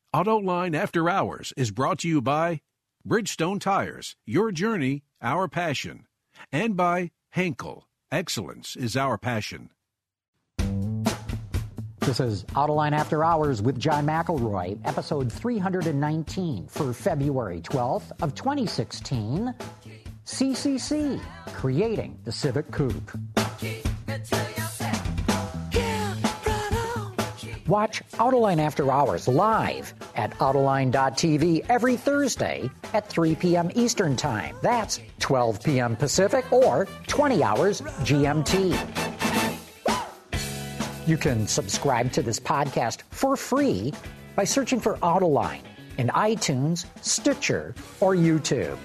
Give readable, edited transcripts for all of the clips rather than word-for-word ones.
AutoLine After Hours is brought to you by Bridgestone Tires, your journey, our passion, and by Henkel. Excellence is our passion. This is AutoLine After Hours with John McElroy, episode 319 for February 12th of 2016. CCC, creating the Civic Coupe. Watch AutoLine After Hours live at Autoline.tv every Thursday at 3 p.m. Eastern Time. That's 12 p.m. Pacific or 20 hours GMT. You can subscribe to this podcast for free by searching for AutoLine in iTunes, Stitcher, or YouTube.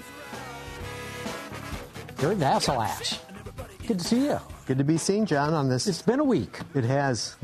You're Vassilash. Good to see you. Good to be seen, John, on this. It's been a week. It has.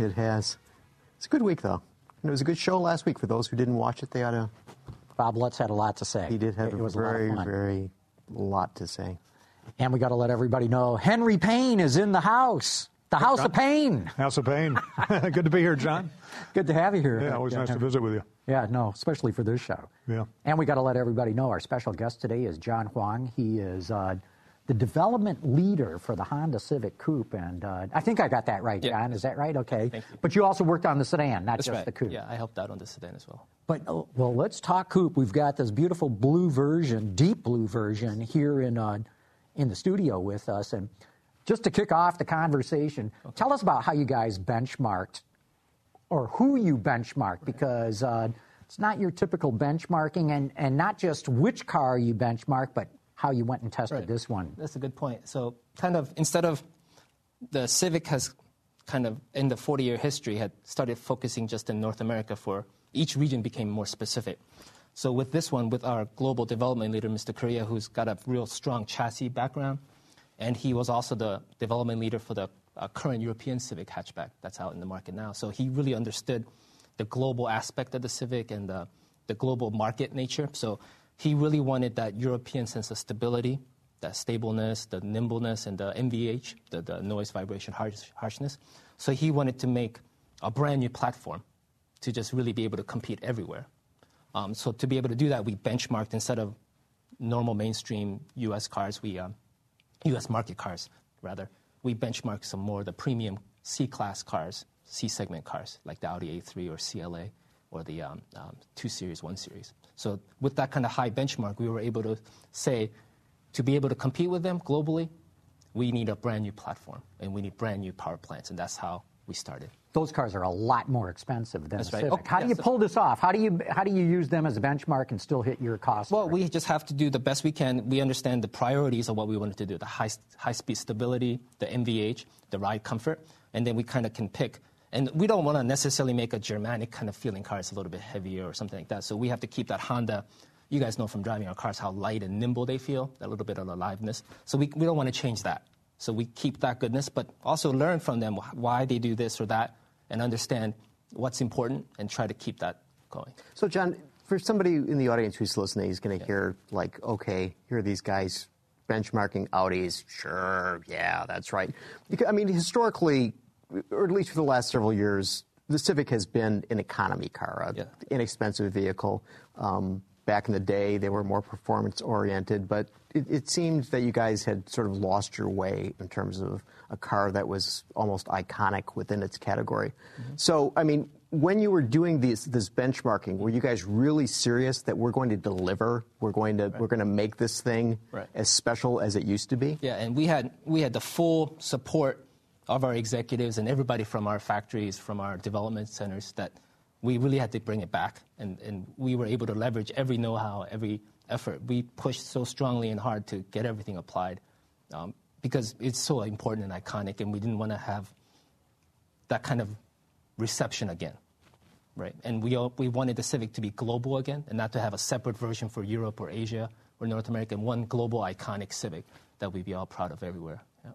It's a good week, though. And it was a good show last week. For those who didn't watch it, they ought to... Bob Lutz had a lot to say. He did have a very lot to say. And we got to let everybody know Henry Payne is in the house. The House of Payne. House of Payne. Good to be here, John. Good to have you here. Yeah, always nice to visit with you. Yeah, no, especially for this show. Yeah. And we got to let everybody know our special guest today is John Huang. He is the development leader for the Honda Civic Coupe, and I think I got that right, John. Is that right? Okay. Thank you. But you also worked on the sedan, not just right. the coupe. Yeah, I helped out on the sedan as well. But, well, let's talk coupe. We've got this beautiful blue version, deep blue version, here in the studio with us. And just to kick off the conversation, tell us about how you guys benchmarked, or who you benchmarked, because it's not your typical benchmarking, and not just which car you benchmarked, but how you went and tested this one. That's a good point. So kind of instead of the Civic has kind of in the 40-year history had started focusing just in North America, for each region became more specific. So with this one, with our global development leader, Mr. Korea, who's got a real strong chassis background, and he was also the development leader for the current European Civic hatchback that's out in the market now. So he really understood the global aspect of the Civic and the global market nature. So he really wanted that European sense of stability, that stableness, the nimbleness, and the NVH, the noise, vibration, harshness. So he wanted to make a brand new platform to just really be able to compete everywhere. So to be able to do that, we benchmarked, instead of normal mainstream U.S. cars, U.S. market cars, rather, we benchmarked some more of the premium C-class cars, C-segment cars, like the Audi A3 or CLA, or the 2 Series, 1 Series. So with that kind of high benchmark, we were able to say, to be able to compete with them globally, we need a brand new platform, and we need brand new power plants, and that's how we started. Those cars are a lot more expensive than a Civic. Oh, how do you pull this off? How do you use them as a benchmark and still hit your costs? Well, we just have to do the best we can. We understand the priorities of what we wanted to do, the high-speed stability, the NVH, the ride comfort, and then we kind of can pick. And we don't want to necessarily make a Germanic kind of feeling car. It's a little bit heavier or something like that. So we have to keep that Honda. You guys know from driving our cars how light and nimble they feel, that little bit of aliveness. So we don't want to change that. So we keep that goodness, but also learn from them why they do this or that, and understand what's important and try to keep that going. So, John, for somebody in the audience who's listening, he's going to hear, like, okay, here are these guys benchmarking Audis. Sure, yeah, that's right. Because, I mean, historically, or at least for the last several years, the Civic has been an economy car, an inexpensive vehicle. Back in the day, they were more performance-oriented, but it seemed that you guys had sort of lost your way in terms of a car that was almost iconic within its category. Mm-hmm. So, I mean, when you were doing this benchmarking, were you guys really serious that we're going to deliver? We're going to make this thing as special as it used to be? Yeah, and we had the full support of our executives and everybody from our factories, from our development centers, that we really had to bring it back, and we were able to leverage every know-how, every effort. We pushed so strongly and hard to get everything applied because it's so important and iconic, and we didn't want to have that kind of reception again, right? And we wanted the Civic to be global again, and not to have a separate version for Europe or Asia or North America, and one global iconic Civic that we'd be all proud of everywhere. Yeah.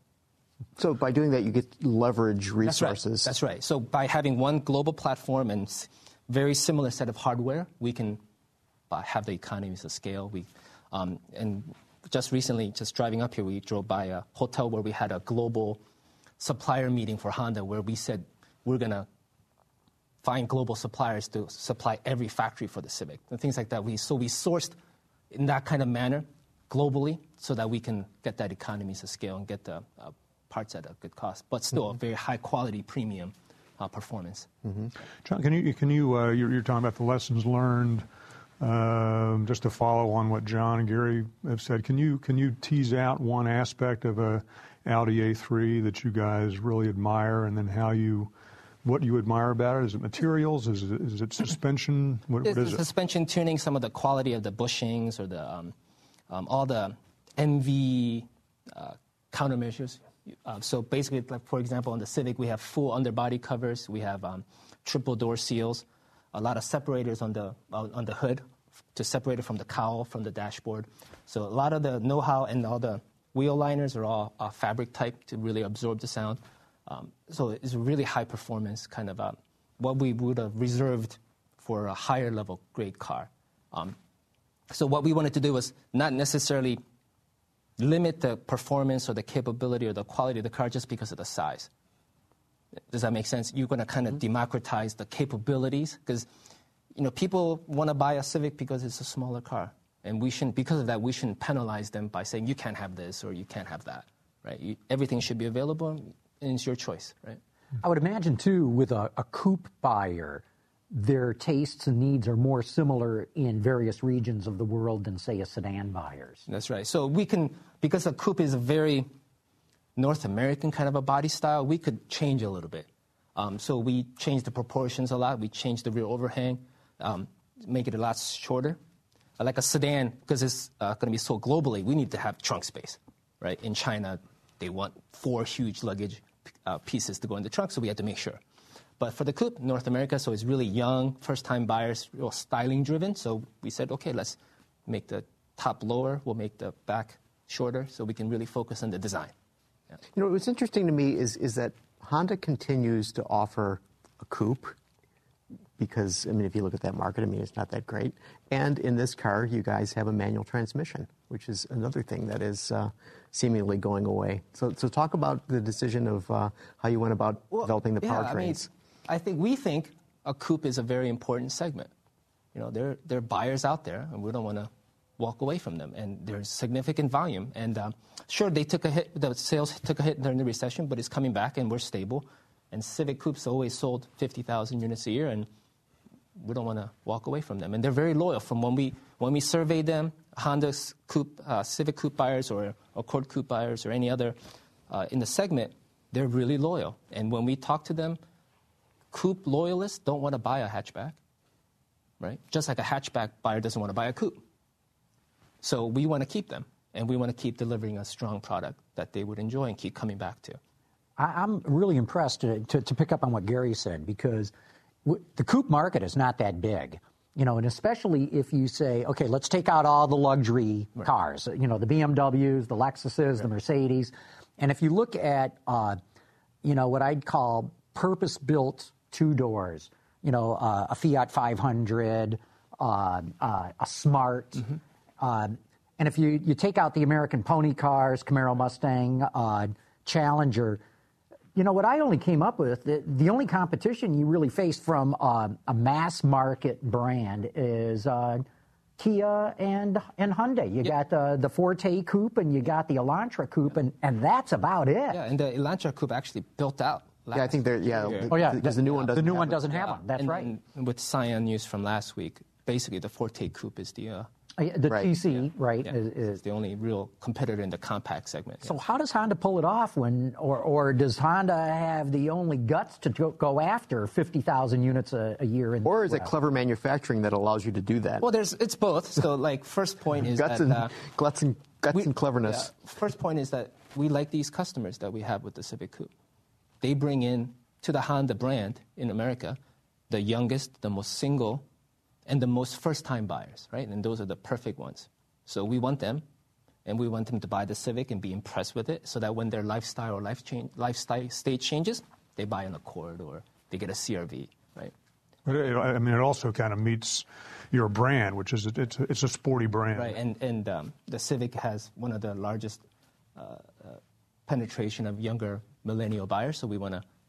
So by doing that, you get leverage resources. That's right. So by having one global platform and very similar set of hardware, we can have the economies of scale. And just recently, just driving up here, we drove by a hotel where we had a global supplier meeting for Honda, where we said we're going to find global suppliers to supply every factory for the Civic and things like that. So we sourced in that kind of manner globally so that we can get that economies of scale and get the parts at a good cost, but still a very high quality premium performance. John, can you you're talking about the lessons learned. Just to follow on what John and Gary have said, can you tease out one aspect of a Audi A3 that you guys really admire, and then what you admire about it? Is it materials? Is it suspension? What is it? Suspension tuning, some of the quality of the bushings or the all the MV countermeasures. So basically, like for example, on the Civic, we have full underbody covers. We have triple door seals, a lot of separators on the hood to separate it from the cowl, from the dashboard. So a lot of the know-how and all the wheel liners are all fabric type to really absorb the sound. So it's a really high performance kind of what we would have reserved for a higher level grade car. So what we wanted to do was not necessarily limit the performance or the capability or the quality of the car just because of the size. Does that make sense? You're going to kind of democratize the capabilities because, people want to buy a Civic because it's a smaller car. And because of that, we shouldn't penalize them by saying you can't have this or you can't have that, right? Everything should be available and it's your choice, right? I would imagine, too, with a coupe buyer, their tastes and needs are more similar in various regions of the world than, say, a sedan buyer's. That's right. So because a coupe is a very North American kind of a body style, we could change a little bit. So we changed the proportions a lot. We changed the rear overhang, make it a lot shorter. Like a sedan, because it's going to be sold globally, we need to have trunk space, right? In China, they want 4 huge luggage pieces to go in the trunk, so we had to make sure. But for the coupe, North America, so it's really young, first-time buyers, real styling-driven. So we said, okay, let's make the top lower. We'll make the back shorter so we can really focus on the design. Yeah. What's interesting to me is that Honda continues to offer a coupe because, if you look at that market, it's not that great. And in this car, you guys have a manual transmission, which is another thing that is seemingly going away. So talk about the decision of how you went about developing the powertrains. We think a coupe is a very important segment. There are buyers out there, and we don't want to walk away from them. And there's significant volume. And sure, they took a hit. The sales took a hit during the recession, but it's coming back, and we're stable. And Civic coupes always sold 50,000 units a year, and we don't want to walk away from them. And they're very loyal. From when we surveyed them, Honda's coupe, Civic coupe buyers or Accord coupe buyers or any other in the segment, they're really loyal. And when we talk to them, coupe loyalists don't want to buy a hatchback, right? Just like a hatchback buyer doesn't want to buy a coupe. So we want to keep them, and we want to keep delivering a strong product that they would enjoy and keep coming back to. I'm really impressed to pick up on what Gary said, because the coupe market is not that big, and especially if you say, okay, let's take out all the luxury cars, the BMWs, the Lexuses, the Mercedes. And if you look at, what I'd call purpose-built two-doors, a Fiat 500, a Smart, and if you take out the American pony cars, Camaro, Mustang, Challenger, what I only came up with, the only competition you really face from a mass market brand is Kia and Hyundai. You got the Forte Coupe and you got the Elantra Coupe, and that's about it. Yeah, and the Elantra Coupe actually built out. I think they're, because the new one doesn't have one. That's right. And with Scion news from last week, basically the Forte Coupe is the TC, right? Yeah. Is the only real competitor in the compact segment. So how does Honda pull it off or does Honda have the only guts to go after 50,000 units a year? Or is it clever manufacturing that allows you to do that? Well, it's both. So, first point is guts and cleverness. First point is that we like these customers that we have with the Civic Coupe. They bring in to the Honda brand in America the youngest, the most single, and the most first-time buyers, right? And those are the perfect ones. So we want them, and we want them to buy the Civic and be impressed with it so that when their lifestyle or lifestyle stage changes, they buy an Accord or they get a CR-V, right? But it also kind of meets your brand, which is it's a sporty brand. Right, and the Civic has one of the largest penetration of younger millennial buyers, so we want to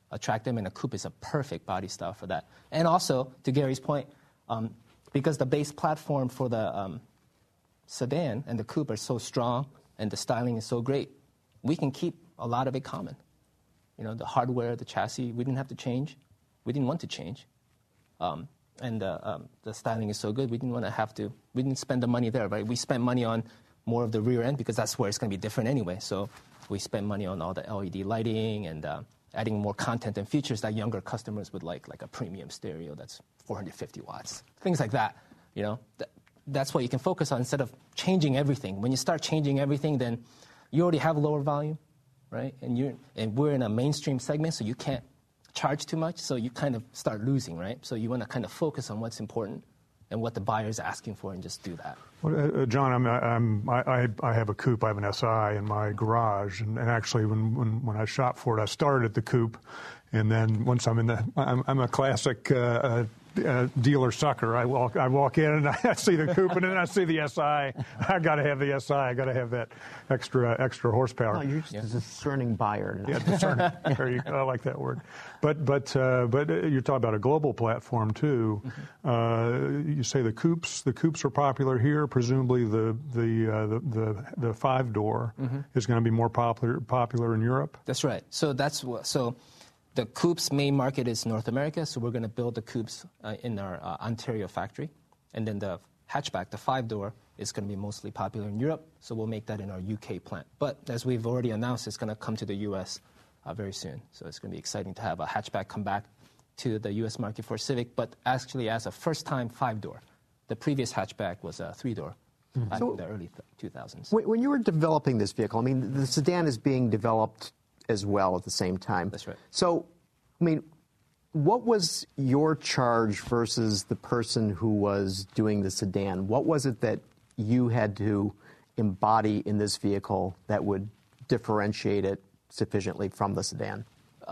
attract them, and a coupe is a perfect body style for that. And also, to Gary's point, because the base platform for the sedan and the coupe are so strong and the styling is so great, we can keep a lot of it common. The hardware, the chassis, we didn't have to change. We didn't want to change. And the styling is so good, we didn't spend the money there, right? We spent money on more of the rear end because that's where it's going to be different anyway. So we spent money on all the LED lighting and adding more content and features that younger customers would like a premium stereo that's 450 watts, things like that. That's what you can focus on instead of changing everything. When you start changing everything, then you already have lower volume, right? And we're in a mainstream segment, so you can't charge too much, so you kind of start losing, right? So you want to kind of focus on what's important and what the buyer is asking for and just do that. Well, John, I have a coupe. I have an SI in my garage, and actually, when I shop for it, I started at the coupe, and then once I'm a classic dealer sucker. I walk in and I see the coupe, and then I see the SI. I got to have the SI. I got to have that extra horsepower. No, you're just a discerning buyer. Yeah, discerning. I like that word. But you're talking about a global platform too. You say the coupes are popular here. Presumably the 5-door is going to be more popular in Europe. That's right. So the coupe's main market is North America, so we're going to build the coupes in our Ontario factory. And then the hatchback, the 5-door, is going to be mostly popular in Europe, so we'll make that in our UK plant. But as we've already announced, it's going to come to the US very soon. So it's going to be exciting to have a hatchback come back to the US market for Civic, but actually as a first-time 5-door. The previous hatchback was a 3-door back in the early 2000s. When you were developing this vehicle, I mean, the sedan is being developed as well at the same time. That's right. So, I mean, what was your charge versus the person who was doing the sedan? What was it that you had to embody in this vehicle that would differentiate it sufficiently from the sedan?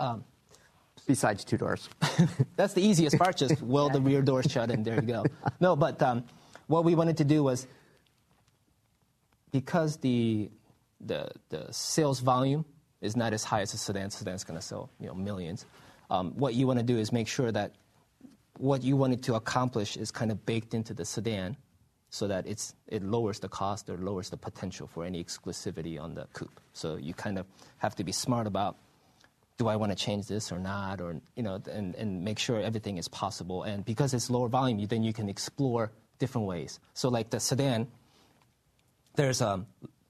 Besides 2 doors. That's the easiest part, just weld the rear door shut and there you go. No, but what we wanted to do was, because the sales volume is not as high as a sedan. Sedan's going to sell millions. What you want to do is make sure that what you wanted to accomplish is kind of baked into the sedan so that it lowers the cost or lowers the potential for any exclusivity on the coupe. So you kind of have to be smart about, do I want to change this or not, or and make sure everything is possible. And because it's lower volume, then you can explore different ways. So like the sedan, there's a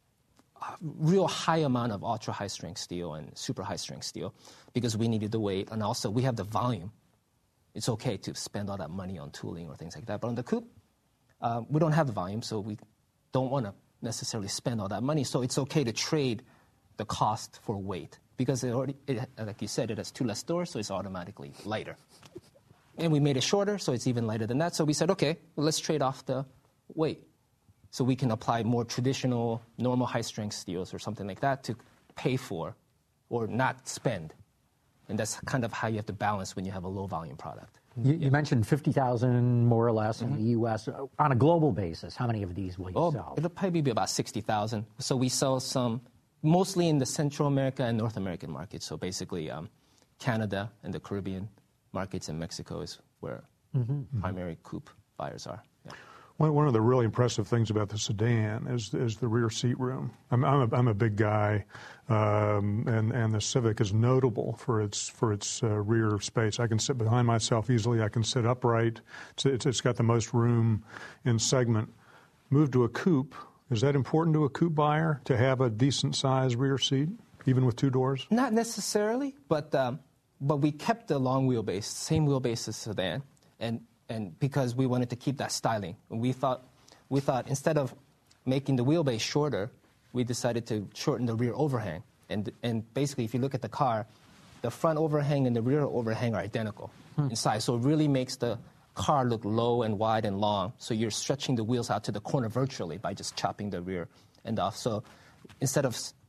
real high amount of ultra high strength steel and super high strength steel because we needed the weight, and also we have the volume. It's okay to spend all that money on tooling or things like that. But on the coupe, we don't have the volume, so we don't want to necessarily spend all that money. So it's okay to trade the cost for weight because like you said, it has 2 less doors, so it's automatically lighter. And we made it shorter, so it's even lighter than that. So we said, okay, well, let's trade off the weight. So we can apply more traditional, normal high-strength steels or something like that to pay for or not spend. And that's kind of how you have to balance when you have a low-volume product. You mentioned 50,000 more or less in the U.S. On a global basis, how many of these will you sell? It'll probably be about 60,000. So we sell some mostly in the Central America and North American markets. So basically Canada and the Caribbean markets and Mexico is where primary coupe buyers are. Yeah. One of the really impressive things about the sedan is the rear seat room. I'm a big guy, and the Civic is notable for its rear space. I can sit behind myself easily. I can sit upright. It's got the most room in segment. Move to a coupe. Is that important to a coupe buyer to have a decent size rear seat, even with 2 doors? Not necessarily, but we kept the long wheelbase, same wheelbase as sedan, and because we wanted to keep that styling. We thought instead of making the wheelbase shorter, we decided to shorten the rear overhang. And basically, if you look at the car, the front overhang and the rear overhang are identical in size. So it really makes the car look low and wide and long. So you're stretching the wheels out to the corner virtually by just chopping the rear end off. So instead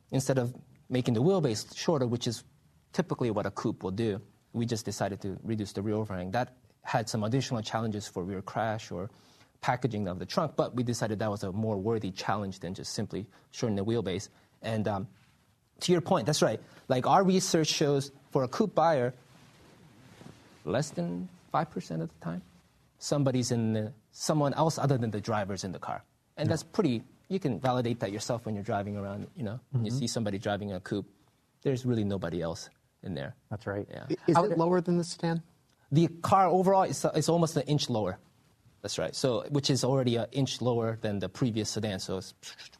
of making the wheelbase shorter, which is typically what a coupe will do, we just decided to reduce the rear overhang. That had some additional challenges for rear crash or packaging of the trunk, but we decided that was a more worthy challenge than just simply shortening the wheelbase. And to your point, that's right. Like our research shows for a coupe buyer, less than 5% of the time, someone else other than the driver's in the car. And that's you can validate that yourself when you're driving around, when you see somebody driving a coupe, there's really nobody else in there. That's right. Yeah. Is it lower than the sedan? The car overall is almost an inch lower. That's right. So, which is already an inch lower than the previous sedan. So it's,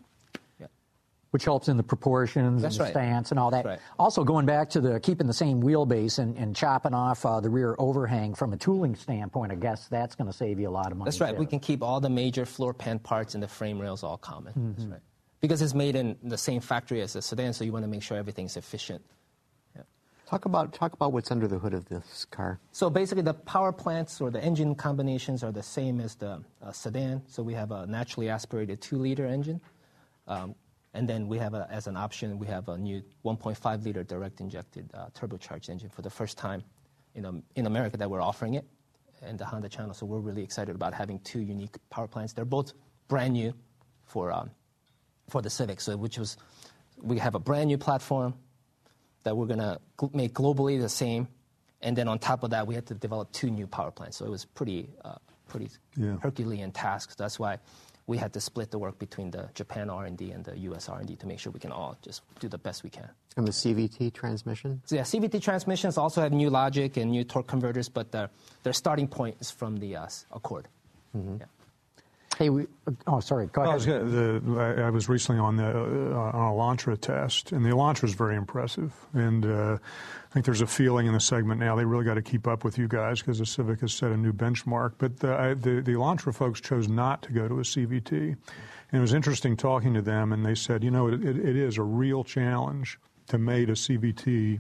which helps in the proportions and the stance and all that. Right. Also, going back to keeping the same wheelbase and chopping off the rear overhang from a tooling standpoint, I guess that's going to save you a lot of money. That's right. Too. We can keep all the major floor pan parts and the frame rails all common. That's right. Because it's made in the same factory as the sedan, so you want to make sure everything's efficient. Talk about what's under the hood of this car. So basically, the power plants or the engine combinations are the same as the sedan. So we have a naturally aspirated 2-liter engine. And then we have, as an option, we have a new 1.5-liter direct injected turbocharged engine for the first time in America that we're offering it in the Honda channel. So we're really excited about having 2 unique power plants. They're both brand new for the Civic. So we have a brand new platform that we're going to make globally the same. And then on top of that, we had to develop 2 new power plants. So it was pretty Herculean task. That's why we had to split the work between the Japan R&D and the U.S. R&D to make sure we can all just do the best we can. And the CVT transmission? So yeah, CVT transmissions also have new logic and new torque converters, but their starting point is from the Accord. Mm-hmm. Yeah. Hey, sorry. Go ahead. I was recently on a Elantra test, and the Elantra is very impressive. And I think there's a feeling in the segment now they really got to keep up with you guys because the Civic has set a new benchmark. But the Elantra folks chose not to go to a CVT. And it was interesting talking to them, and they said, it is a real challenge to mate a CVT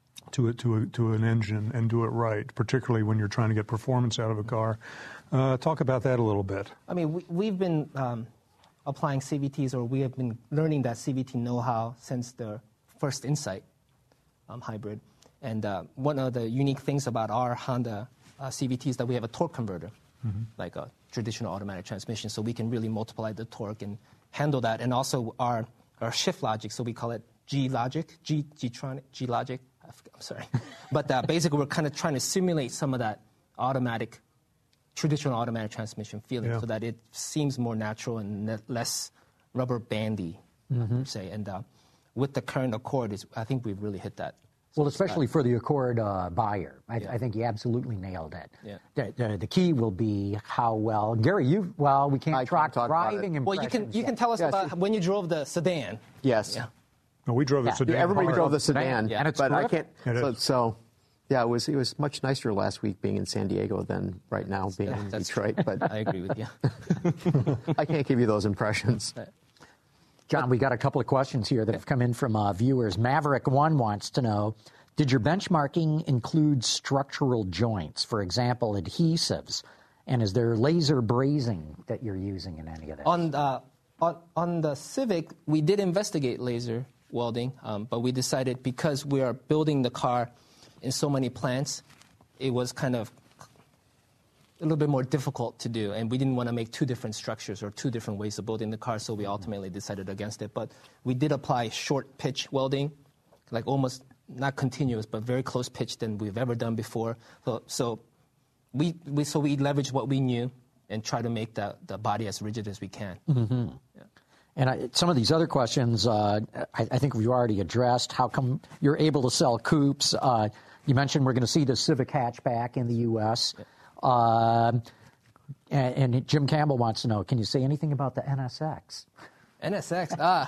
to an engine and do it right, particularly when you're trying to get performance out of a car. Talk about that a little bit. I mean, we've been applying CVTs, or we have been learning that CVT know-how since the first Insight hybrid. And one of the unique things about our Honda CVT is that we have a torque converter, like a traditional automatic transmission, so we can really multiply the torque and handle that. And also our shift logic, so we call it G-Logic, G-Logic. I'm sorry. But basically, we're kind of trying to simulate some of that traditional automatic transmission feeling so that it seems more natural and less rubber bandy, per se. And with the current Accord, I think we've really hit that. Well, especially for the Accord buyer. I think you absolutely nailed it. Yeah. The key will be how well. Gary, we can't talk driving impressions. Well, you can tell us about when you drove the sedan. Yes. Yeah. No, we drove the sedan. Yeah, everybody drove the sedan, and it's but terrific. I can't. So, it was much nicer last week being in San Diego than right now being in Detroit. But I agree with you. I can't give you those impressions. John, we got a couple of questions here that have come in from viewers. Maverick1 wants to know, did your benchmarking include structural joints, for example, adhesives? And is there laser brazing that you're using in any of this? On the Civic, we did investigate laser welding, but we decided because we are building the car in so many plants, it was kind of a little bit more difficult to do, and we didn't want to make 2 different structures or 2 different ways of building the car, so we ultimately decided against it. But we did apply short pitch welding, like almost not continuous, but very close pitch than we've ever done before. So we leveraged what we knew and try to make the body as rigid as we can. Mm-hmm. Yeah. And some of these other questions, I think we've already addressed. How come you're able to sell coupes? You mentioned we're going to see the Civic hatchback in the U.S. Yeah. And Jim Campbell wants to know, can you say anything about the NSX? NSX?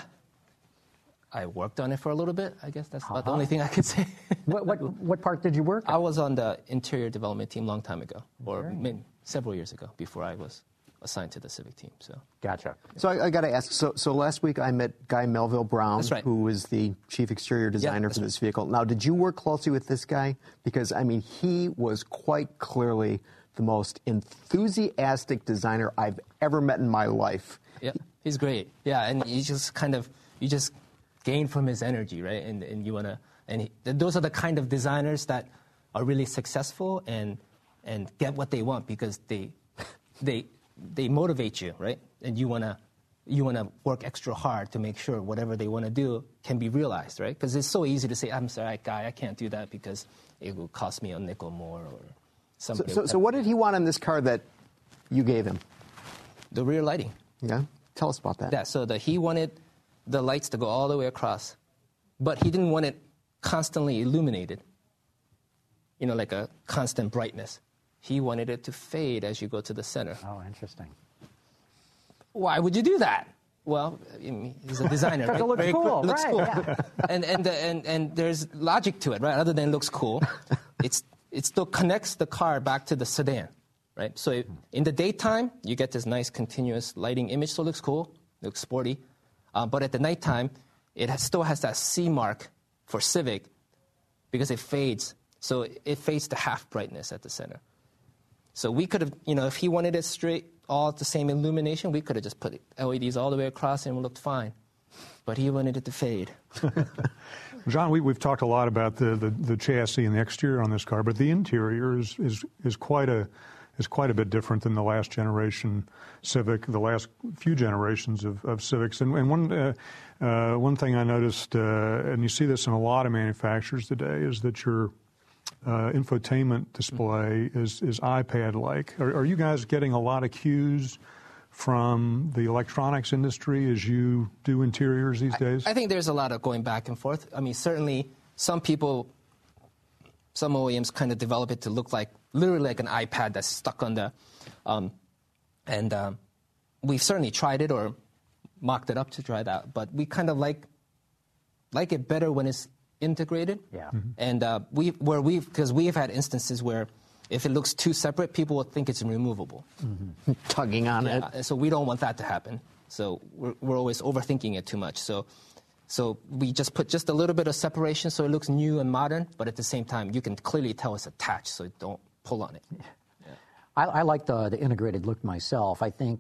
I worked on it for a little bit. I guess that's about the only thing I could say. What part did you work on? I was on the interior development team a long time ago, or maybe several years ago, before I was assigned to the Civic team. So Gotcha. So I got to ask, so last week I met Guy Melville Brown, That's right. who was the chief exterior designer for this vehicle. Now, did you work closely with this guy? Because, I mean, he was quite clearly the most enthusiastic designer I've ever met in my life. Yeah, he's great. Yeah, and you just gain from his energy, right? And you want to, those are the kind of designers that are really successful and get what they want because they motivate you, right? And you want to work extra hard to make sure whatever they want to do can be realized, right? Because it's so easy to say, I'm sorry, Guy, I can't do that because it will cost me a nickel more, or somebody. So what did he want in this car that you gave him? The rear lighting. Yeah, tell us about that. Yeah, so he wanted the lights to go all the way across, but he didn't want it constantly illuminated, like a constant brightness. He wanted it to fade as you go to the center. Oh, interesting. Why would you do that? Well, he's a designer. Because right? it looks cool, looks right? cool. Yeah. And there's logic to it, right? Other than looks cool, it still connects the car back to the sedan, right? So in the daytime, you get this nice continuous lighting image, so it looks cool, it looks sporty. But at the nighttime, it still has that C mark for Civic because it fades. So it fades to half brightness at the center. So we could have, if he wanted it straight, all the same illumination, we could have just put LEDs all the way across and it looked fine. But he wanted it to fade. John, we've talked a lot about the chassis and the exterior on this car, but the interior is quite a bit different than the last generation Civic, the last few generations of Civics. And one thing I noticed, and you see this in a lot of manufacturers today, is that your infotainment display is iPad-like. Are you guys getting a lot of cues from the electronics industry as you do interiors these days? I think there's a lot of going back and forth. I mean, certainly some OEMs kind of develop it to look literally like an iPad that's stuck on the, we've certainly tried it or mocked it up to try that, but we kind of like it better when it's integrated. Yeah. And because we've had instances where if it looks too separate, people will think it's removable. Mm-hmm. Tugging on it. So we don't want that to happen. So we're always overthinking it too much. So we just put just a little bit of separation so it looks new and modern, but at the same time, you can clearly tell it's attached, so don't pull on it. Yeah. I like the integrated look myself. I think,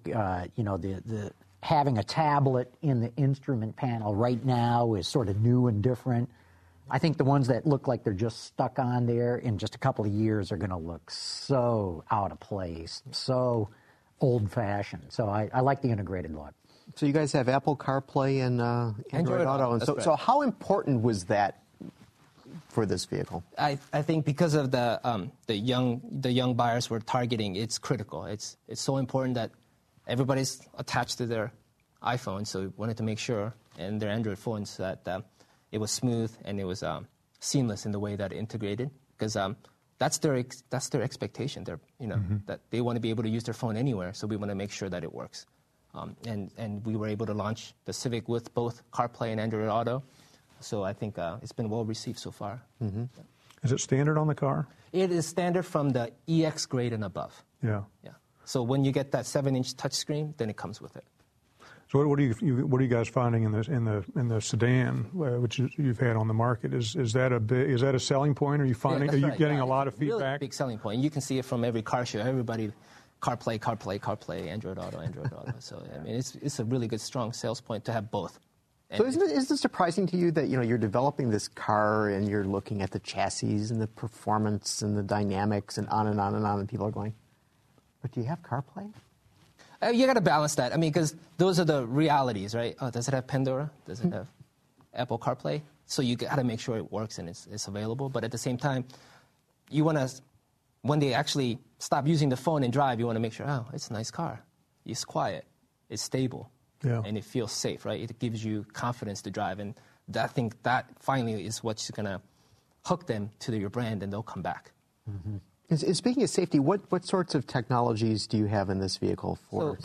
the having a tablet in the instrument panel right now is sort of new and different. I think the ones that look like they're just stuck on there in just a couple of years are going to look so out of place, so old-fashioned. So I like the integrated look. So you guys have Apple CarPlay and Android Auto. And so how important was that for this vehicle? I think because of the young buyers we're targeting, it's critical. It's so important that everybody's attached to their iPhone, so we wanted to make sure, and their Android phones, that it was smooth and it was seamless in the way that it integrated, because that's their expectation. That they want to be able to use their phone anywhere, so we want to make sure that it works. And we were able to launch the Civic with both CarPlay and Android Auto, so I think it's been well received so far. Mm-hmm. Is it standard on the car? It is standard from the EX grade and above. Yeah. Yeah. So when you get that 7-inch touchscreen, then it comes with it. So what are you guys finding in the sedan, which you've had on the market? Is that a selling point? Are you finding? Yeah, are you getting a lot of feedback? Really big selling point. You can see it from every car show. Everybody, CarPlay, Android Auto. So I mean, it's a really good, strong sales point to have both. And so isn't it surprising to you that you're developing this car and you're looking at the chassis and the performance and the dynamics and on and on and on, and people are going, but do you have CarPlay? You got to balance that. I mean, because those are the realities, right? Oh, does it have Pandora? Does it have Apple CarPlay? So you got to make sure it works and it's available. But at the same time, you want to, when they actually stop using the phone and drive, you want to make sure, oh, it's a nice car. It's quiet. It's stable. Yeah. And it feels safe, right? It gives you confidence to drive. And I think that finally is what's going to hook them to your brand, and they'll come back. Mm-hmm. And speaking of safety, what sorts of technologies do you have in this vehicle for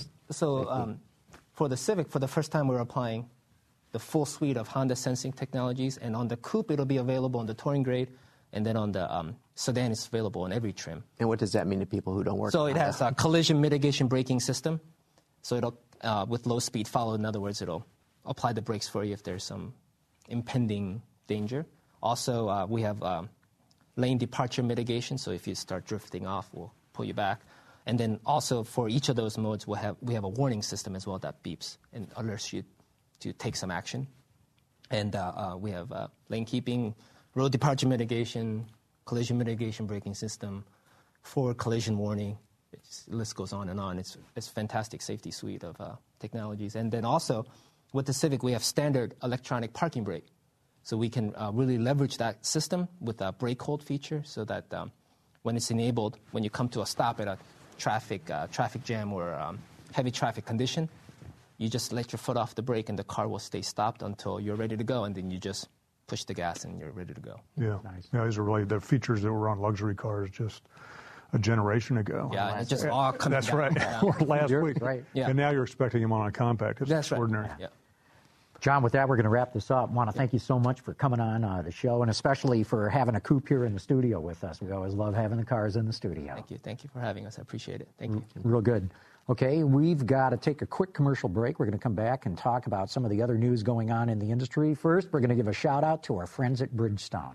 for the Civic, for the first time, we're applying the full suite of Honda sensing technologies. And on the Coupe, it'll be available on the touring grade. And then on the sedan, it's available on every trim. And what does that mean to people who don't work? So it has a collision mitigation braking system. So it'll, with low speed follow, in other words, it'll apply the brakes for you if there's some impending danger. Also, we have lane departure mitigation, so if you start drifting off, we'll pull you back. And then also for each of those modes, we have a warning system as well that beeps and alerts you to take some action. And we have lane keeping, road departure mitigation, collision mitigation braking system, forward collision warning. The list goes on and on. It's a fantastic safety suite of technologies. And then also with the Civic, we have standard electronic parking brake. So we can really leverage that system with a brake hold feature so that when it's enabled, when you come to a stop at a traffic jam or heavy traffic condition, you just let your foot off the brake and the car will stay stopped until you're ready to go, and then you just push the gas and you're ready to go. Yeah, Nice. Yeah, these are really the features that were on luxury cars just a generation ago. Yeah, it's just all coming That's down. right. Yeah. Or last week. Right. Yeah. And now you're expecting them on a compact. It's That's right. extraordinary. Yeah. John, with that, we're going to wrap this up. I want to thank you so much for coming on the show, and especially for having a coupe here in the studio with us. We always love having the cars in the studio. Thank you. Thank you for having us. I appreciate it. Thank you. Real good. Okay, we've got to take a quick commercial break. We're going to come back and talk about some of the other news going on in the industry. First, we're going to give a shout out to our friends at Bridgestone.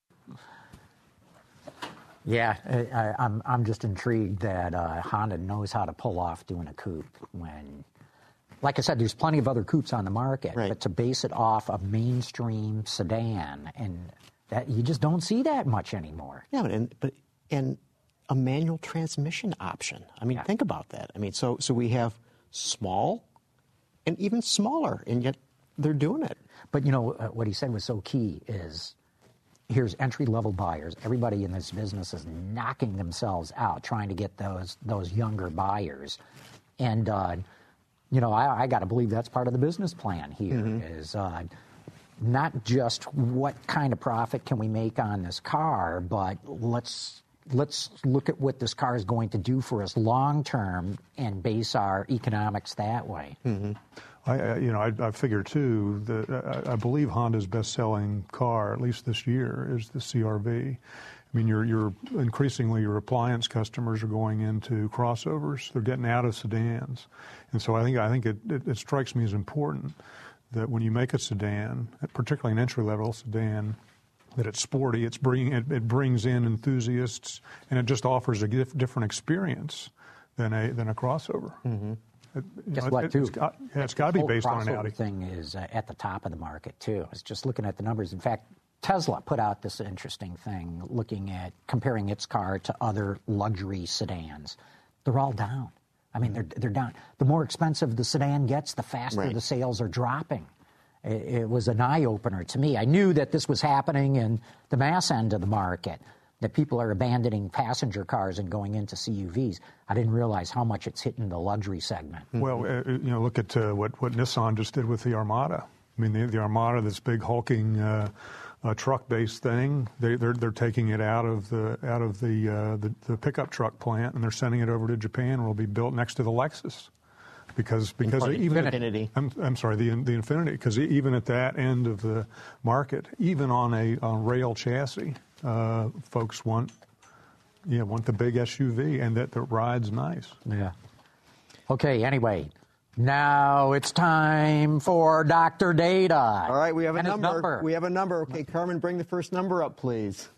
Yeah, I'm just intrigued that Honda knows how to pull off doing a coupe when, like I said, there's plenty of other coupes on the market, Right. but to base it off a mainstream sedan, and that you just don't see that much anymore. Yeah, and a manual transmission option. I mean, Yeah. think about that. I mean, so we have small and even smaller, and yet they're doing it. But you know what he said was so key is here's entry-level buyers. Everybody in this business is knocking themselves out trying to get those younger buyers, and you know I got to believe that's part of the business plan here is not just what kind of profit can we make on this car, but let's look at what this car is going to do for us long term and base our economics that way. I figure too that I believe Honda's best-selling car, at least this year, is the CR-V. I mean, you're increasingly your appliance customers are going into crossovers. They're getting out of sedans, and so I think it strikes me as important that when you make a sedan, particularly an entry-level sedan, that it's sporty, it brings in enthusiasts, and it just offers a different experience than a crossover. Mm-hmm. Guess what, too? It's got to be whole based on an crossover Audi. thing is at the top of the market, too. I was just looking at the numbers. In fact, Tesla put out this interesting thing looking at comparing its car to other luxury sedans. They're all down. I mean, they're down. The more expensive the sedan gets, the faster Right. the sales are dropping. It was an eye-opener to me. I knew that this was happening in the mass end of the market, that people are abandoning passenger cars and going into CUVs. I didn't realize how much it's hitting the luxury segment. Well, look at what Nissan just did with the Armada. I mean, the Armada, this big hulking truck-based thing, they're taking it out of the pickup truck plant and they're sending it over to Japan, where it'll be built next to the Lexus. Because even Infinity. I'm sorry, the Infinity, because even at that end of the market, even on a rail chassis, folks want the big SUV and that rides nice. Yeah. Okay, anyway, now it's time for Dr. Data. All right, we have a And his number. We have a number. Okay, Carmen, bring the first number up, please.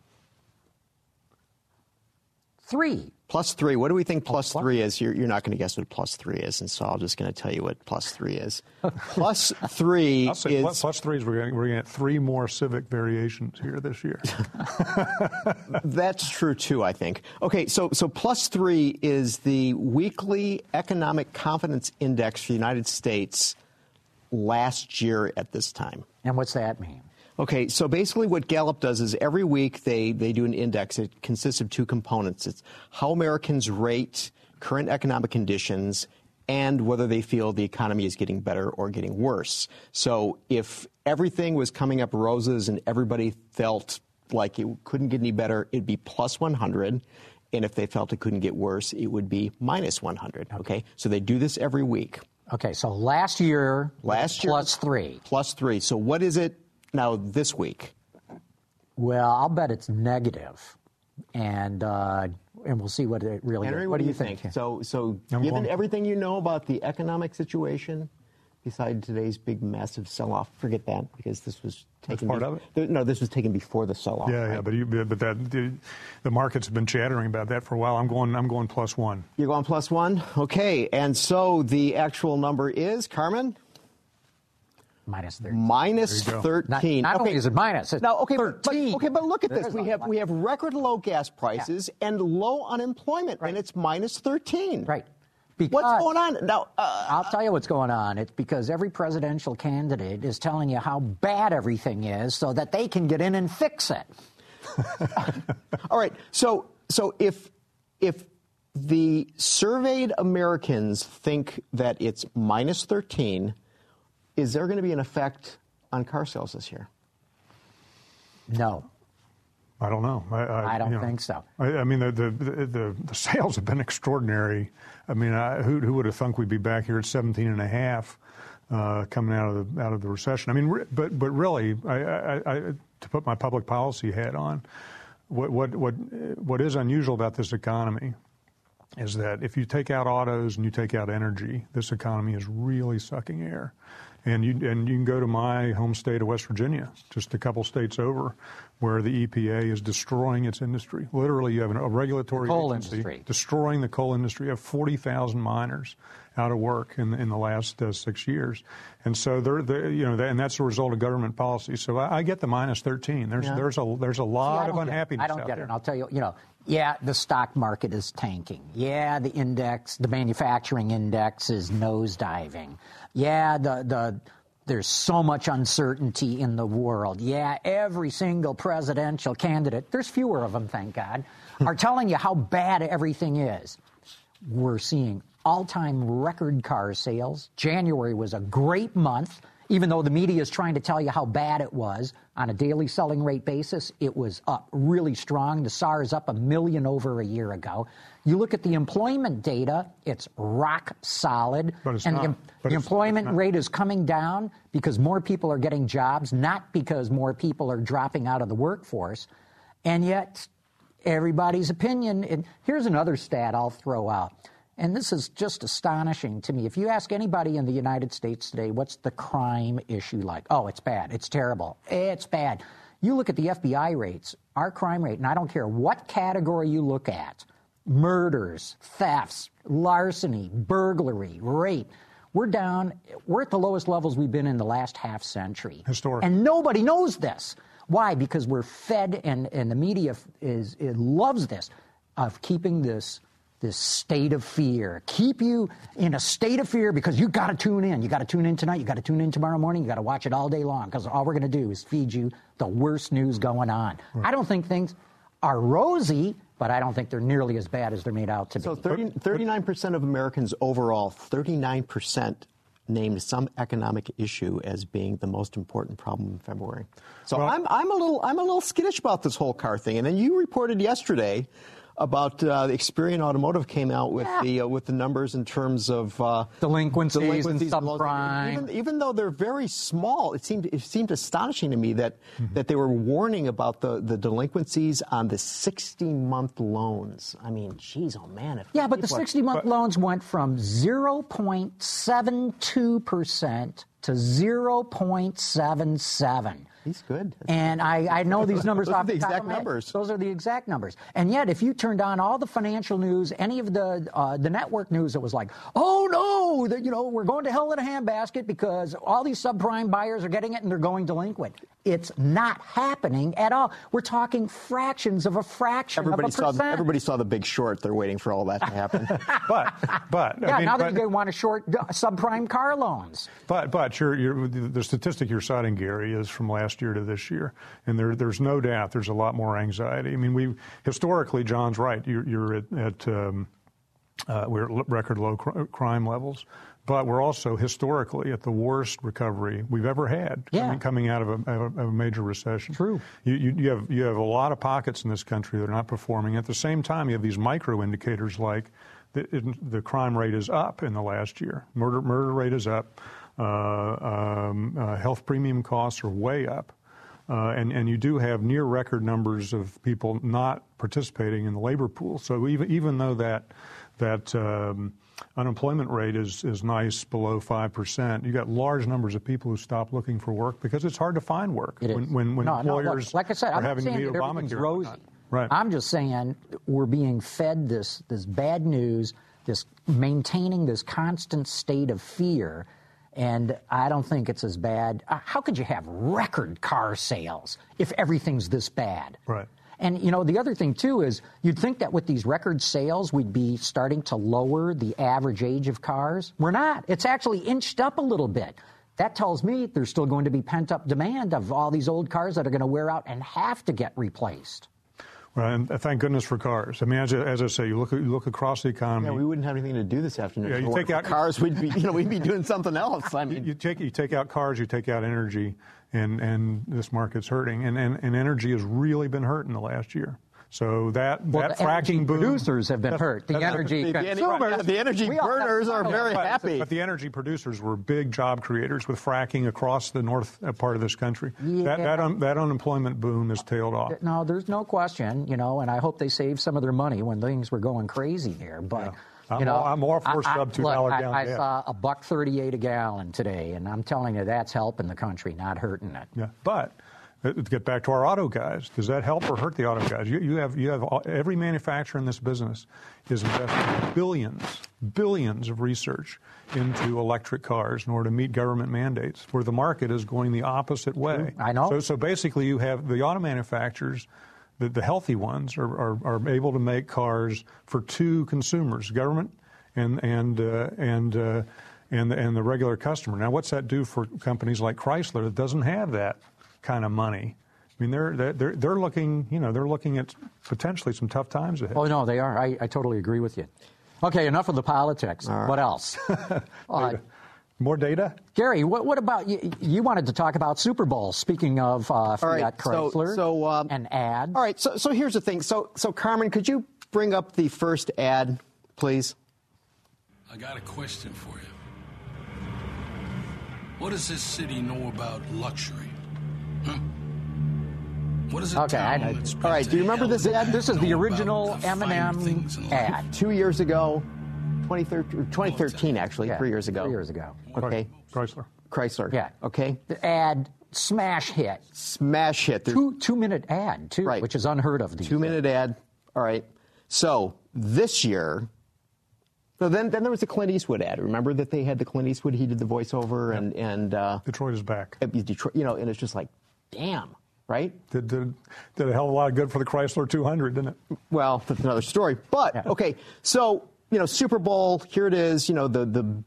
3. +3. What do we think plus. +3 is? You're not going to guess what +3 is, and so I'm just going to tell you what +3 is. +3 I'll say is +3 is we're going to get 3 more Civic variations here this year. That's true too, I think. Okay, so +3 is the weekly economic confidence index for the United States last year at this time. And what's that mean? Okay, so basically what Gallup does is every week they do an index. It consists of 2 components. It's how Americans rate current economic conditions and whether they feel the economy is getting better or getting worse. So if everything was coming up roses and everybody felt like it couldn't get any better, it'd be +100. And if they felt it couldn't get worse, it would be -100. Okay, so they do this every week. Okay, so last year, +3. +3. So what is it now this week? Well, I'll bet it's negative, and we'll see what it really Henry, is. what do you think? So given everything you know about the economic situation, beside today's big, massive sell-off, forget that because this was taken. That's part of it? No, this was taken before the sell-off. Yeah, right? yeah, but the markets have been chattering about that for a while. I'm going +1. You're going +1? Okay, and so the actual number is, Carmen? -13. -13. Not okay. only is it minus, it's Now, okay, 13. but look at this. There's We have record low gas prices and low unemployment, and it's -13. Right. What's going on now? I'll tell you what's going on. It's because every presidential candidate is telling you how bad everything is so that they can get in and fix it. All right, so So if the surveyed Americans think that it's minus 13, is there going to be an effect on car sales this year? No. I don't know. I don't think so. I mean, the sales have been extraordinary. I mean, who would have thunk we'd be back here at 17.5 coming out of the recession? I mean, but really, I to put my public policy hat on, what is unusual about this economy is that if you take out autos and you take out energy, this economy is really sucking air. And you can go to my home state of West Virginia, just a couple states over, where the EPA is destroying its industry. Literally, you have a regulatory agency destroying the coal industry. You have 40,000 miners out of work in the last 6 years, and so and that's a result of government policy. So I get the minus 13. There's a lot of unhappiness. I don't get it. And I'll tell you, yeah, the stock market is tanking. Yeah, the manufacturing index is nosediving. Yeah, there's so much uncertainty in the world. Yeah, every single presidential candidate, there's fewer of them, thank God, are telling you how bad everything is. We're seeing all-time record car sales. January was a great month. Even though the media is trying to tell you how bad it was, on a daily selling rate basis, it was up really strong. The SAAR is up 1 million over a year ago. You look at the employment data, it's rock solid. The employment rate is coming down because more people are getting jobs, not because more people are dropping out of the workforce. And yet, everybody's opinion, and here's another stat I'll throw out. And this is just astonishing to me. If you ask anybody in the United States today, what's the crime issue like? Oh, it's bad. It's terrible. It's bad. You look at the FBI rates, our crime rate, and I don't care what category you look at, murders, thefts, larceny, burglary, rape, we're at the lowest levels we've been in the last half century. Historic. And nobody knows this. Why? Because we're fed, and the media loves this, of keeping this state of fear. Keep you in a state of fear because you got to tune in. You got to tune in tonight. You got to tune in tomorrow morning. You got to watch it all day long because all we're going to do is feed you the worst news going on. Right. I don't think things are rosy, but I don't think they're nearly as bad as they're made out to be. So 39% of Americans overall, 39% named some economic issue as being the most important problem in February. So I'm a little skittish about this whole car thing. And then you reported yesterday about Experian Automotive came out with the numbers in terms of delinquencies and subprime. Even though they're very small, it seemed astonishing to me that they were warning about the delinquencies on the 60-month loans. I mean, geez, oh man! But the 60-month loans went from 0.72% to 0.77%. He's good. And I know these numbers off the top of my head. Those are the exact numbers. And yet, if you turned on all the financial news, any of the network news, it was like, oh no, we're going to hell in a handbasket because all these subprime buyers are getting it and they're going delinquent. It's not happening at all. We're talking fractions of a fraction of a percent. Everybody saw The Big Short. They're waiting for all that to happen. Now they want to short subprime car loans. But the statistic you're citing, Gary, is from last year to this year, and there's no doubt there's a lot more anxiety. I mean, historically, John's right. We're at record low crime levels, but we're also historically at the worst recovery we've ever had coming out of a major recession. True. You have a lot of pockets in this country that are not performing. At the same time, you have these micro indicators like the crime rate is up in the last year. Murder rate is up. Health premium costs are way up. And you do have near record numbers of people not participating in the labor pool. So even though that unemployment rate is nice below 5%, you got large numbers of people who stop looking for work because it's hard to find work when employers like I said, are having to meet Obamacare. Everything's rosy. Right. I'm just saying we're being fed this bad news, this maintaining this constant state of fear. And I don't think it's as bad. How could you have record car sales if everything's this bad? Right. And, the other thing, too, is you'd think that with these record sales, we'd be starting to lower the average age of cars. We're not. It's actually inched up a little bit. That tells me there's still going to be pent-up demand of all these old cars that are going to wear out and have to get replaced. Right, and thank goodness for cars. I mean, as I say, you look across the economy. Yeah, we wouldn't have anything to do this afternoon. Yeah, you take out cars. We'd be doing something else. I mean, you take out cars, you take out energy, and this market's hurting, and energy has really been hurt in the last year. So that fracking boom, producers have been hurt. The energy consumers, the energy burners are very happy. But the energy producers were big job creators with fracking across the north part of this country. Yeah. That unemployment boom has tailed off. No, there's no question, and I hope they saved some of their money when things were going crazy there. But I'm all for sub $2 gallon. I saw $1.38 a gallon today, and I'm telling you, that's helping the country, not hurting it. Yeah, but. To get back to our auto guys, does that help or hurt the auto guys? You have every manufacturer in this business is investing billions of research into electric cars in order to meet government mandates, where the market is going the opposite way. I know. So basically, you have the auto manufacturers, the healthy ones, are able to make cars for two consumers: government and the regular customer. Now, what's that do for companies like Chrysler that doesn't have that kind of money? I mean, they're looking, they're looking at potentially some tough times ahead. Oh no, they are. I totally agree with you. Okay, enough of the politics. Right. What else? More data? Gary, what about you? You wanted to talk about Super Bowl. Speaking of Fiat Chrysler and ads. All right. So here's the thing. So Carmen, could you bring up the first ad, please? I got a question for you. What does this city know about luxury? Huh? What is it? Okay, I know. All right, do you remember this ad? This is the original M&M ad. 2 years ago, 2013 actually, yeah, 3 years ago. 3 years ago. Okay. Chrysler. Yeah. Okay. The ad, smash hit. Smash hit. 2-minute ad, too, right. Which is unheard of. 2-minute ad. All right. So this year, so then there was the Clint Eastwood ad. Remember that they had the Clint Eastwood? He did the voiceover, and Detroit is back. Detroit, and it's just like, damn, right? Did a hell of a lot of good for the Chrysler 200, didn't it? Well, that's another story. But okay, so Super Bowl. Here it is. The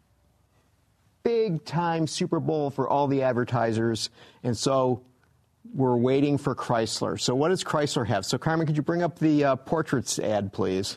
big time Super Bowl for all the advertisers, and so we're waiting for Chrysler. So what does Chrysler have? So Carmen, could you bring up the portraits ad, please?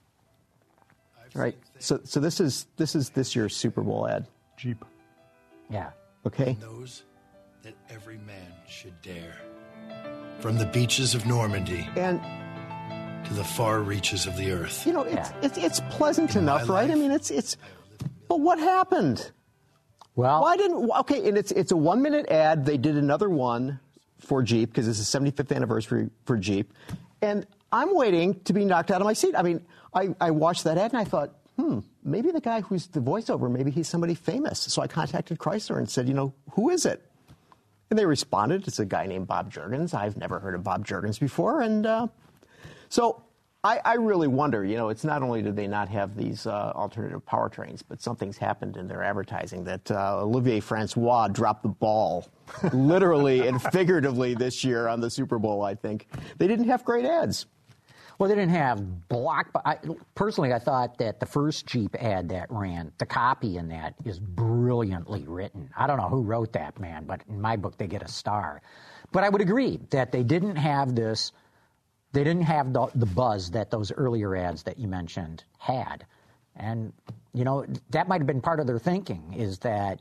All right. So this is this year's Super Bowl ad. Jeep. Yeah. Okay. Knows that every man should dare, from the beaches of Normandy and to the far reaches of the earth. It's pleasant enough, right? I mean, it's. But what happened? Well, why didn't? Okay, and it's a 1-minute ad. They did another one for Jeep because it's the 75th anniversary for Jeep, and I'm waiting to be knocked out of my seat. I mean, I watched that ad and I thought, maybe the guy who's the voiceover, maybe he's somebody famous. So I contacted Chrysler and said, who is it? And they responded, it's a guy named Bob Juergens. I've never heard of Bob Juergens before. And so I really wonder, it's not only did they not have these alternative powertrains, but something's happened in their advertising that Olivier Francois dropped the ball, literally and figuratively this year on the Super Bowl, I think. They didn't have great ads. Well, they didn't have personally, I thought that the first Jeep ad that ran, the copy in that is brilliantly written. I don't know who wrote that, man, but in my book, they get a star. But I would agree that they didn't have this, they didn't have the buzz that those earlier ads that you mentioned had. And, that might have been part of their thinking is that,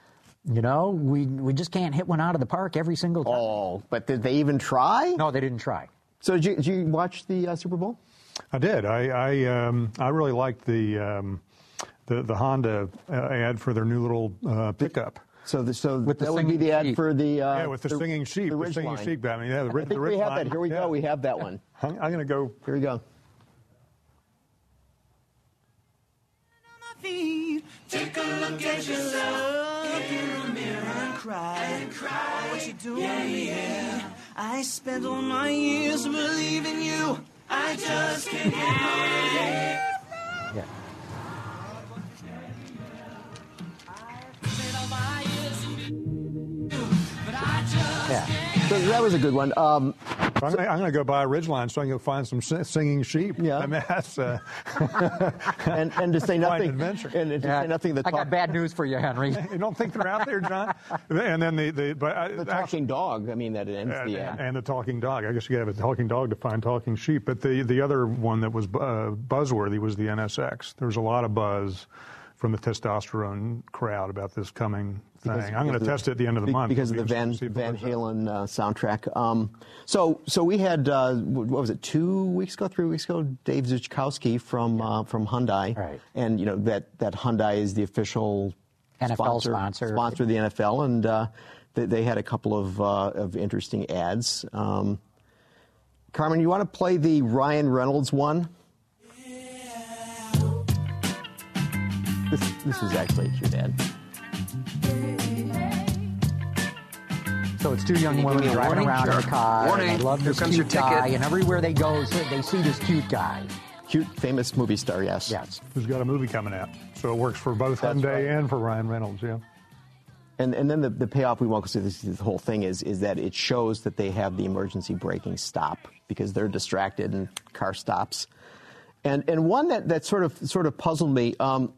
we just can't hit one out of the park every single time. Oh, but did they even try? No, they didn't try. So did you watch the Super Bowl? I did. I really liked the Honda ad for their new little pickup. So that would be the ad for the with the singing sheep, the singing sheep. I mean, yeah, I think we have that. Here we go. We have that one. I'm going to go. Here we go. Take a look at yourself. Look in the mirror and cry. What you doing? Yeah. I spent all my years believing you. I just can't get over it. Yeah. Yeah. So that was a good one. I'm going to go buy a Ridgeline so I can go find some singing sheep. Yeah. I mean, that's and to say nothing. Adventure. And to say nothing. I got bad news for you, Henry. You don't think they're out there, John? And then the talking dog. I mean, that it ends the ad. And the talking dog. I guess you got to have a talking dog to find talking sheep. But the other one that was buzzworthy was the NSX. There was a lot of buzz from the testosterone crowd about this coming thing. I'm going to test it at the end of the month. Because of the Van Halen soundtrack. So we had, what was it, 3 weeks ago, Dave Zuchkowski from Hyundai. Right. And, you know, that Hyundai is the official NFL sponsor of the NFL. And they had a couple of interesting ads. Carmen, you want to play the Ryan Reynolds one? This is actually a cute ad. So it's two young women driving around in a car. And they love this cute guy, and everywhere they go, they see this cute guy. Cute, famous movie star, yes. Yes. Who's got a movie coming out. So it works for both Hyundai and for Ryan Reynolds, yeah. And then the payoff we won't consider this whole thing is that it shows that they have the emergency braking stop because they're distracted and car stops. And one that sort of puzzled me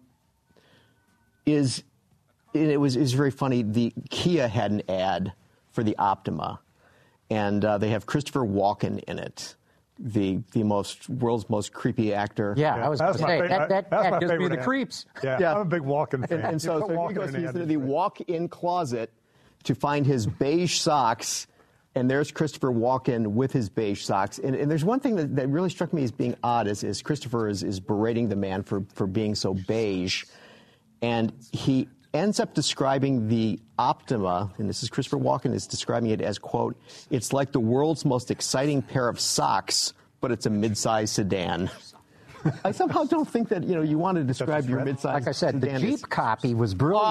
is very funny. The Kia had an ad for the Optima, and they have Christopher Walken in it, the world's most creepy actor. Yeah, I was going to say that gives me the creeps. Yeah, I'm a big Walken fan. And so he goes into the walk-in closet to find his beige socks, and there's Christopher Walken with his beige socks. And there's one thing that really struck me as being odd is Christopher is berating the man for being so beige. And he ends up describing the Optima, and this is Christopher Walken is describing it as, quote, "It's like the world's most exciting pair of socks, but it's a mid-size sedan." I somehow don't think that, you want to describe your mid-size sedan. Like I said, the Jeep copy was brilliant.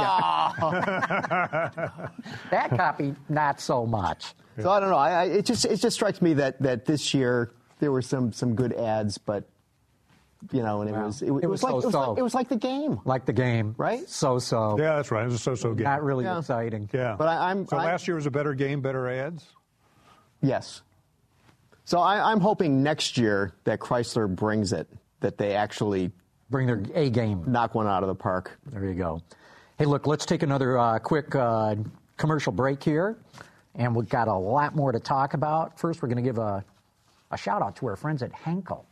That copy, not so much. So I don't know. It just strikes me that this year there were some good ads, but and it was like the game. Like the game, right? So. Yeah, that's right. It was a so-so game. Not really exciting. Yeah. But last year was a better game, better ads. Yes. So I'm hoping next year that Chrysler brings it, that they actually bring their A game, knock one out of the park. There you go. Hey, look, let's take another quick commercial break here, and we've got a lot more to talk about. First, we're going to give a shout out to our friends at Henkel.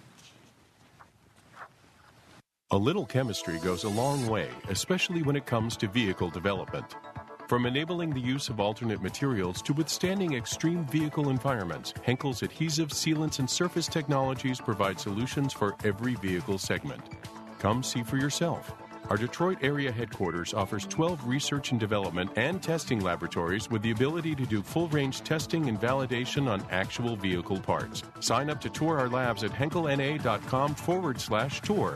A little chemistry goes a long way, especially when it comes to vehicle development. From enabling the use of alternate materials to withstanding extreme vehicle environments, Henkel's adhesives, sealants, and surface technologies provide solutions for every vehicle segment. Come see for yourself. Our Detroit area headquarters offers 12 research and development and testing laboratories with the ability to do full-range testing and validation on actual vehicle parts. Sign up to tour our labs at henkelna.com/tour.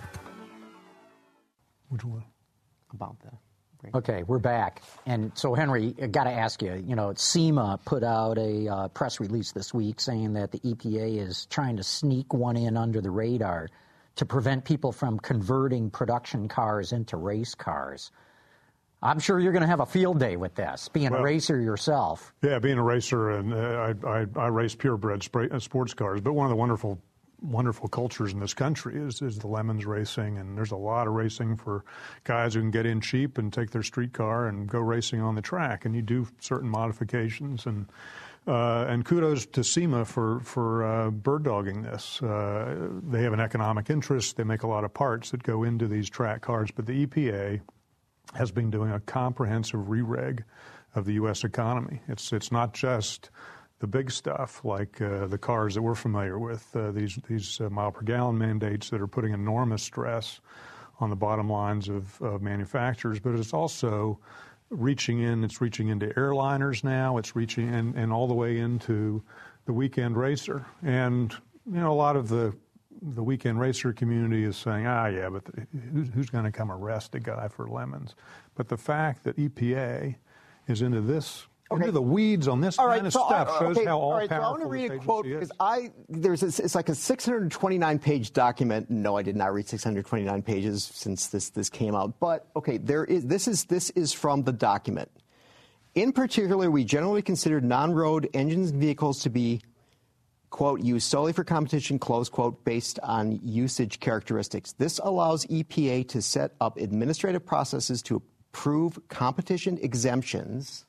Which one? About that. Okay, we're back. And so, Henry, I got to ask you, SEMA put out a press release this week saying that the EPA is trying to sneak one in under the radar to prevent people from converting production cars into race cars. I'm sure you're going to have a field day with this, being a racer yourself. Yeah, being a racer, and I race purebred sports cars, but one of the wonderful cultures in this country is the Lemons racing, and there's a lot of racing for guys who can get in cheap and take their street car and go racing on the track, and you do certain modifications, and kudos to SEMA for bird dogging this. They have an economic interest. They make a lot of parts that go into these track cars, but the EPA has been doing a comprehensive re-reg of the U.S. economy. It's not just the big stuff like the cars that we're familiar with, these mile per gallon mandates that are putting enormous stress on the bottom lines of manufacturers, but it's also reaching into airliners now. It's reaching and all the way into the weekend racer. And a lot of the weekend racer community is saying, but who's going to come arrest a guy for lemons? But the fact that EPA is into this. Into the weeds on this kind of stuff shows how all-powerful so I want to read a quote because it's like a 629-page document. No, I did not read 629 pages since this came out. But this is from the document. In particular, we generally consider non-road engines and vehicles to be quote, used solely for competition, close quote, based on usage characteristics. This allows EPA to set up administrative processes to approve competition exemptions,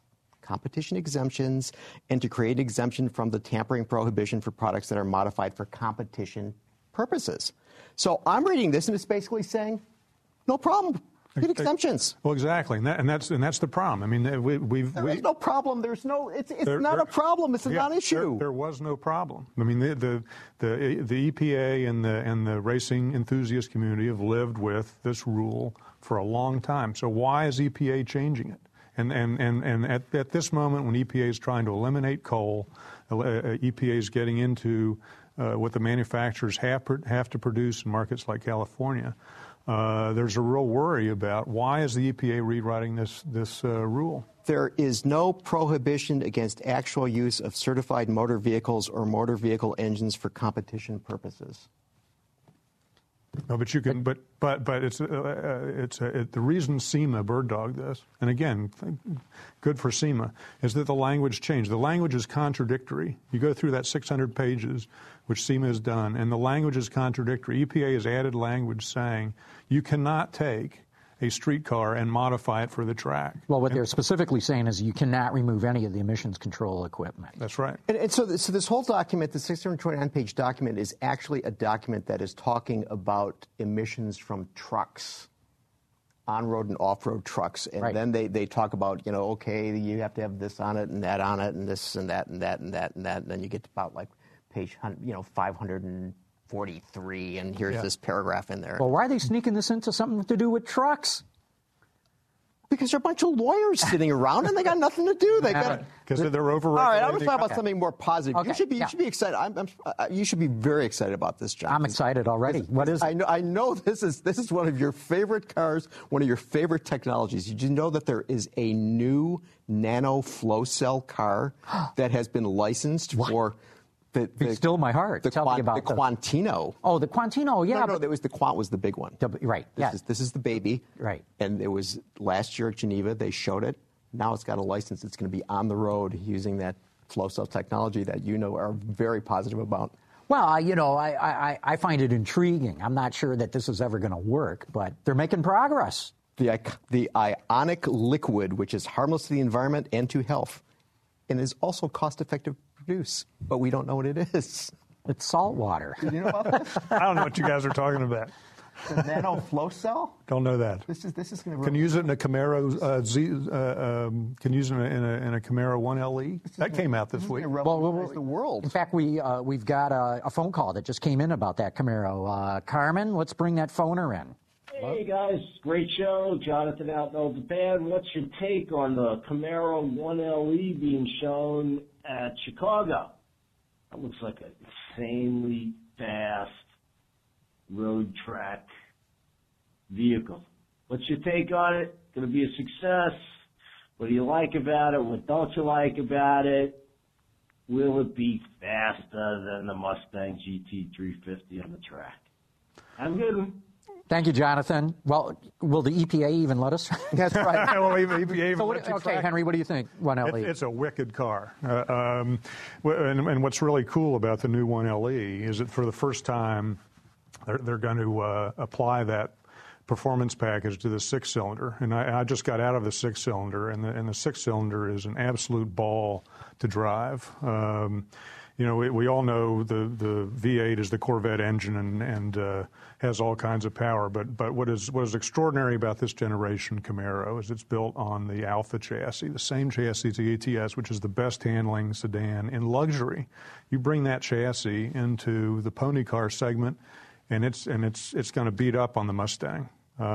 and to create an exemption from the tampering prohibition for products that are modified for competition purposes. So I'm reading this, and it's basically saying, no problem. Get exemptions. Well, exactly, and that's the problem. I mean, there's no problem. It's not a problem. It's a non-issue. There was no problem. I mean, the EPA and the racing enthusiast community have lived with this rule for a long time. So why is EPA changing it? And at this moment, when EPA is trying to eliminate coal, EPA is getting into what the manufacturers have to produce in markets like California. There's a real worry about why is the EPA rewriting this rule? There is no prohibition against actual use of certified motor vehicles or motor vehicle engines for competition purposes. No, but you can. But it's the reason SEMA bird dogged this, and again, good for SEMA, is that the language changed. The language is contradictory. You go through that 600 pages, which SEMA has done, and the language is contradictory. EPA has added language saying you cannot take a streetcar and modify it for the track. Well, what they're specifically saying is you cannot remove any of the emissions control equipment. That's right. And so this whole document, the 629-page document, is actually a document that is talking about emissions from trucks, on-road and off-road trucks. And then they talk about, okay, you have to have this on it and that on it and this and that and that and that and that. And then you get to about like page 543, and here's this paragraph in there. Well, why are they sneaking this into something to do with trucks? Because they're a bunch of lawyers sitting around and they got nothing to do. Because they're over-regulated. All right, I want to talk about something more positive. Okay. You should be excited. You should be very excited about this, John. I'm excited already. What is it? I know this is one of your favorite cars, one of your favorite technologies. Did you know that there is a new nano flow cell car that has been licensed for... It's still my heart. Tell me about the Quantino. Oh, the Quantino, yeah. No, the Quant was the big one. Right, This is the baby. Right. And it was last year at Geneva. They showed it. Now it's got a license. It's going to be on the road using that flow cell technology that are very positive about. Well, I find it intriguing. I'm not sure that this is ever going to work, but they're making progress. The ionic liquid, which is harmless to the environment and to health, and is also cost-effective to produce, but we don't know what it is. It's salt water. Did you know about this? I don't know what you guys are talking about. The nano flow cell? Don't know that. This is going to. Can you use it in a Camaro Can you use it in a Camaro 1LE? That came out this week. Revolutionize the world. In fact, we've got a phone call that just came in about that Camaro. Carmen, let's bring that phoner in. Hey guys, great show. Jonathan out in Old Japan. What's your take on the Camaro 1LE being shown at Chicago? That looks like an insanely fast road track vehicle. What's your take on it? Going to be a success? What do you like about it? What don't you like about it? Will it be faster than the Mustang GT350 on the track? Have a good one. Thank you, Jonathan. Well, will the EPA even let us? That's right. Well, EPA even let you okay, track. Henry, what do you think? 1LE. It's a wicked car. And what's really cool about the new 1LE is that for the first time, they're going to apply that performance package to the six-cylinder. And I just got out of the six-cylinder, and the six-cylinder is an absolute ball to drive. We all know the V8 is the Corvette engine and has all kinds of power. But what is extraordinary about this generation Camaro is it's built on the Alpha chassis, the same chassis as the ATS, which is the best handling sedan in luxury. You bring that chassis into the pony car segment, and it's going to beat up on the Mustang.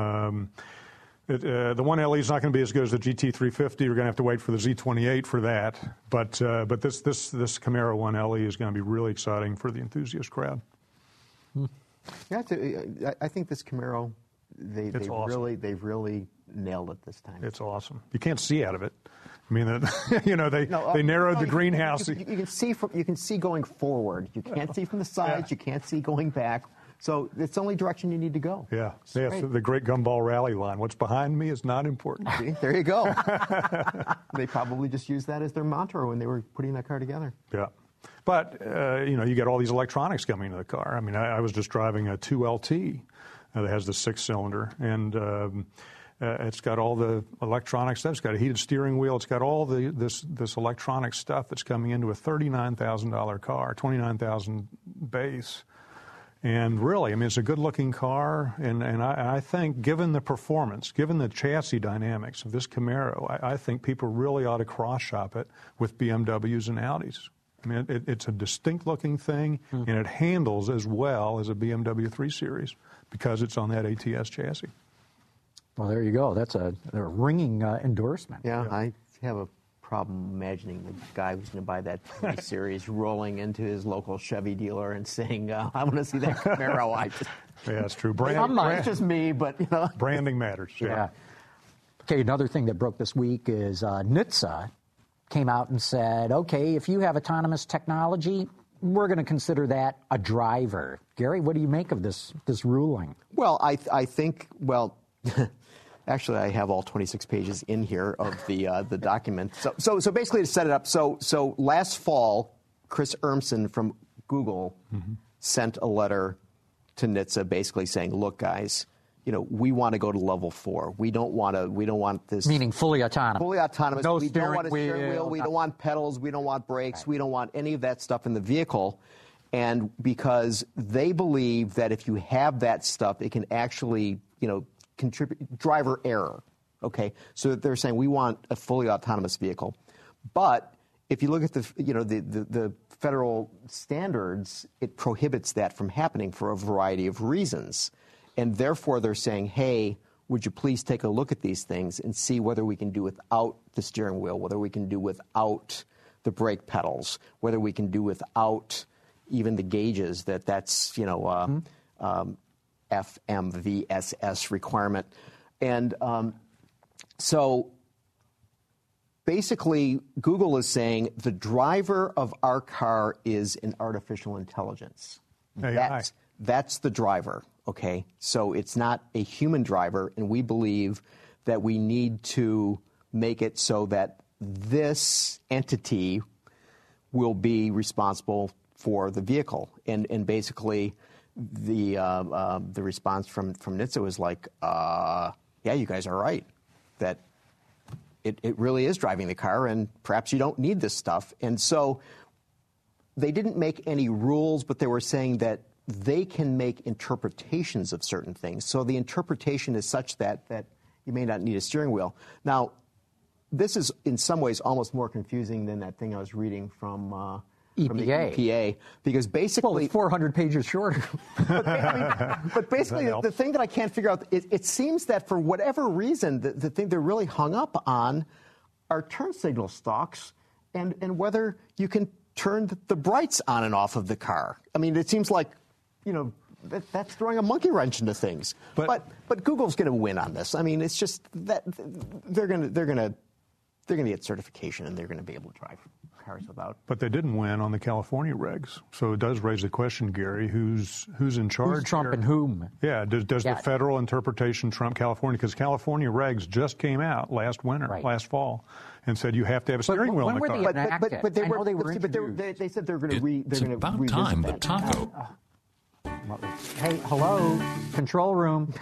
The 1LE is not going to be as good as the GT350. You're going to have to wait for the Z28 for that. But this Camaro 1LE is going to be really exciting for the enthusiast crowd. Yeah, I think this Camaro, they've really nailed it this time. It's awesome. You can't see out of it. I mean, they narrowed the greenhouse. You can see going forward. You can't see from the sides. You can't see going back. So it's the only direction you need to go. Yeah. Yes, the great Gumball Rally line. What's behind me is not important. See, there you go. They probably just used that as their mantra when they were putting that car together. Yeah. But, you get all these electronics coming into the car. I mean, I was just driving a 2LT that has the 6-cylinder, and it's got all the electronic stuff. It's got a heated steering wheel. It's got all this electronic stuff that's coming into a $39,000 car, $29,000 base. And really, I mean, it's a good-looking car, and I think, given the performance, given the chassis dynamics of this Camaro, I think people really ought to cross-shop it with BMWs and Audis. I mean, it's a distinct-looking thing, and it handles as well as a BMW 3 Series because it's on that ATS chassis. Well, there you go. That's a ringing endorsement. Yeah, I have a problem imagining the guy who's going to buy that 3 Series rolling into his local Chevy dealer and saying, I want to see that Camaro. Yeah, that's true. It's just me, but, Branding matters. Yeah. Okay, another thing that broke this week is NHTSA came out and said, okay, if you have autonomous technology, we're going to consider that a driver. Gary, what do you make of this ruling? Well, I think, actually, I have all 26 pages in here of the document. So basically, to set it up, so last fall, Chris Urmson from Google sent a letter to NHTSA basically saying, "Look, guys, we want to go to level 4. We don't want this." Meaning fully autonomous. Fully autonomous. No we don't want a steering wheel. We don't want pedals. We don't want brakes. Right. We don't want any of that stuff in the vehicle. And because they believe that if you have that stuff, it can actually, contribute driver error. Okay, so they're saying we want a fully autonomous vehicle, but if you look at the federal standards, it prohibits that from happening for a variety of reasons, and therefore they're saying, hey, would you please take a look at these things and see whether we can do without the steering wheel, whether we can do without the brake pedals, whether we can do without even the gauges that's FMVSS requirement. And so basically Google is saying the driver of our car is an artificial intelligence. That's the driver, okay? So it's not a human driver, and we believe that we need to make it so that this entity will be responsible for the vehicle. And basically the response from NHTSA was like, yeah, you guys are right, that it really is driving the car, and perhaps you don't need this stuff. And so they didn't make any rules, but they were saying that they can make interpretations of certain things. So the interpretation is such that you may not need a steering wheel. Now, this is in some ways almost more confusing than that thing I was reading from EPA. From the EPA, because basically... Well, it's 400 pages shorter. but basically, the thing that I can't figure out, it seems that for whatever reason, the thing they're really hung up on are turn signal stalks and whether you can turn the brights on and off of the car. I mean, it seems like, that's throwing a monkey wrench into things. But Google's going to win on this. I mean, it's just that they're going to get certification, and they're going to be able to drive cars without. But they didn't win on the California regs, so it does raise the question, Gary, who's in charge? Who's trumping whom? Yeah, does the federal interpretation trump California? Because California regs just came out last fall, and said you have to have a steering wheel in the car. But they said they're going to It's about time the taco. Hey, hello, control room.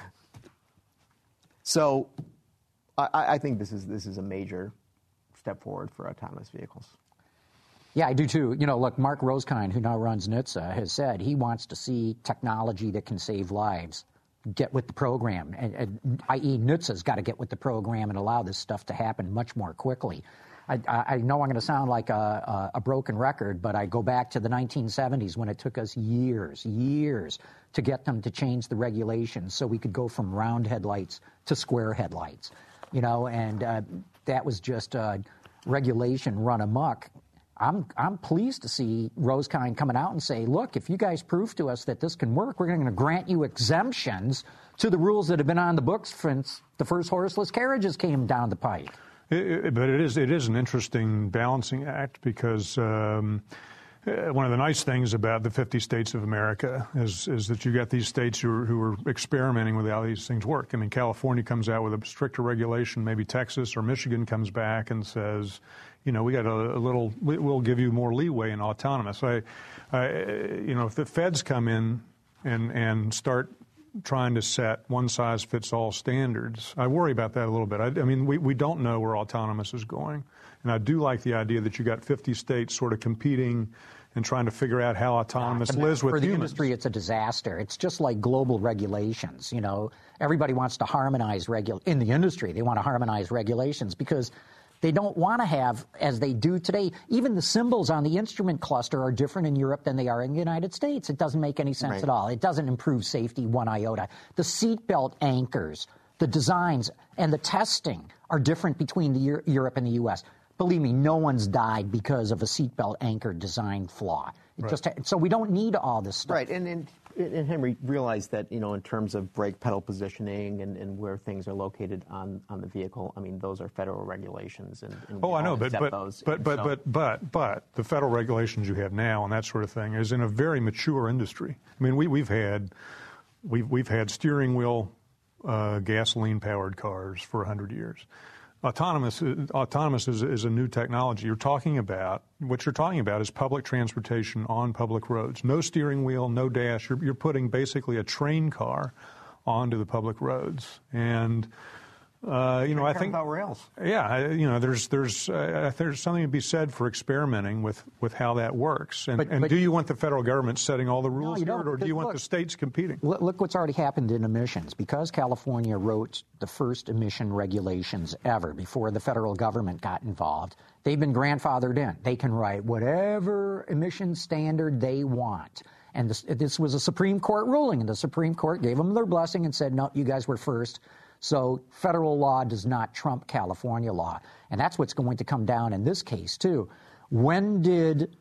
So, I think this is a major step forward for autonomous vehicles. Yeah, I do too. Look, Mark Rosekind, who now runs NHTSA, has said he wants to see technology that can save lives get with the program, i.e. NHTSA's got to get with the program and allow this stuff to happen much more quickly. I know I'm going to sound like a broken record, but I go back to the 1970s when it took us years to get them to change the regulations so we could go from round headlights to square headlights, and that was just regulation run amok. I'm pleased to see Rosekind coming out and say, look, if you guys prove to us that this can work, we're going to grant you exemptions to the rules that have been on the books since the first horseless carriages came down the pike. But it is an interesting balancing act because one of the nice things about the 50 states of America is that you got these states who are experimenting with how these things work. I mean, California comes out with a stricter regulation. Maybe Texas or Michigan comes back and says, you know, we got we'll give you more leeway in autonomous. You know, if the feds come in and start trying to set one-size-fits-all standards, I worry about that a little bit. I mean, we don't know where autonomous is going. And I do like the idea that you got 50 states sort of competing and trying to figure out how autonomous lives with humans. For the industry, it's a disaster. It's just like global regulations. You know, everybody wants to harmonize in the industry. They want to harmonize regulations because they don't want to have, as they do today, even the symbols on the instrument cluster are different in Europe than they are in the United States. It doesn't make any sense at all. It doesn't improve safety one iota. The seatbelt anchors, the designs, and the testing are different between Europe and the U.S. Believe me, no one's died because of a seatbelt anchor design flaw. So we don't need all this stuff. Right, and Henry realized that, you know, in terms of brake pedal positioning and where things are located on the vehicle, I mean, those are federal regulations. And I know, but the federal regulations you have now and that sort of thing is in a very mature industry. I mean, we've had steering wheel gasoline powered cars for 100 years. Autonomous is a new technology. What you're talking about is public transportation on public roads. No steering wheel, no dash. You're putting basically a train car onto the public roads. And, you know, I think about rails. Yeah, you know, there's something to be said for experimenting with how that works. And do you want the federal government setting all the rules here, or do you want the states competing? Look what's already happened in emissions. Because California wrote the first emission regulations ever before the federal government got involved, they've been grandfathered in. They can write whatever emission standard they want. And this was a Supreme Court ruling, and the Supreme Court gave them their blessing and said, no, you guys were first. So federal law does not trump California law. And that's what's going to come down in this case, too. When did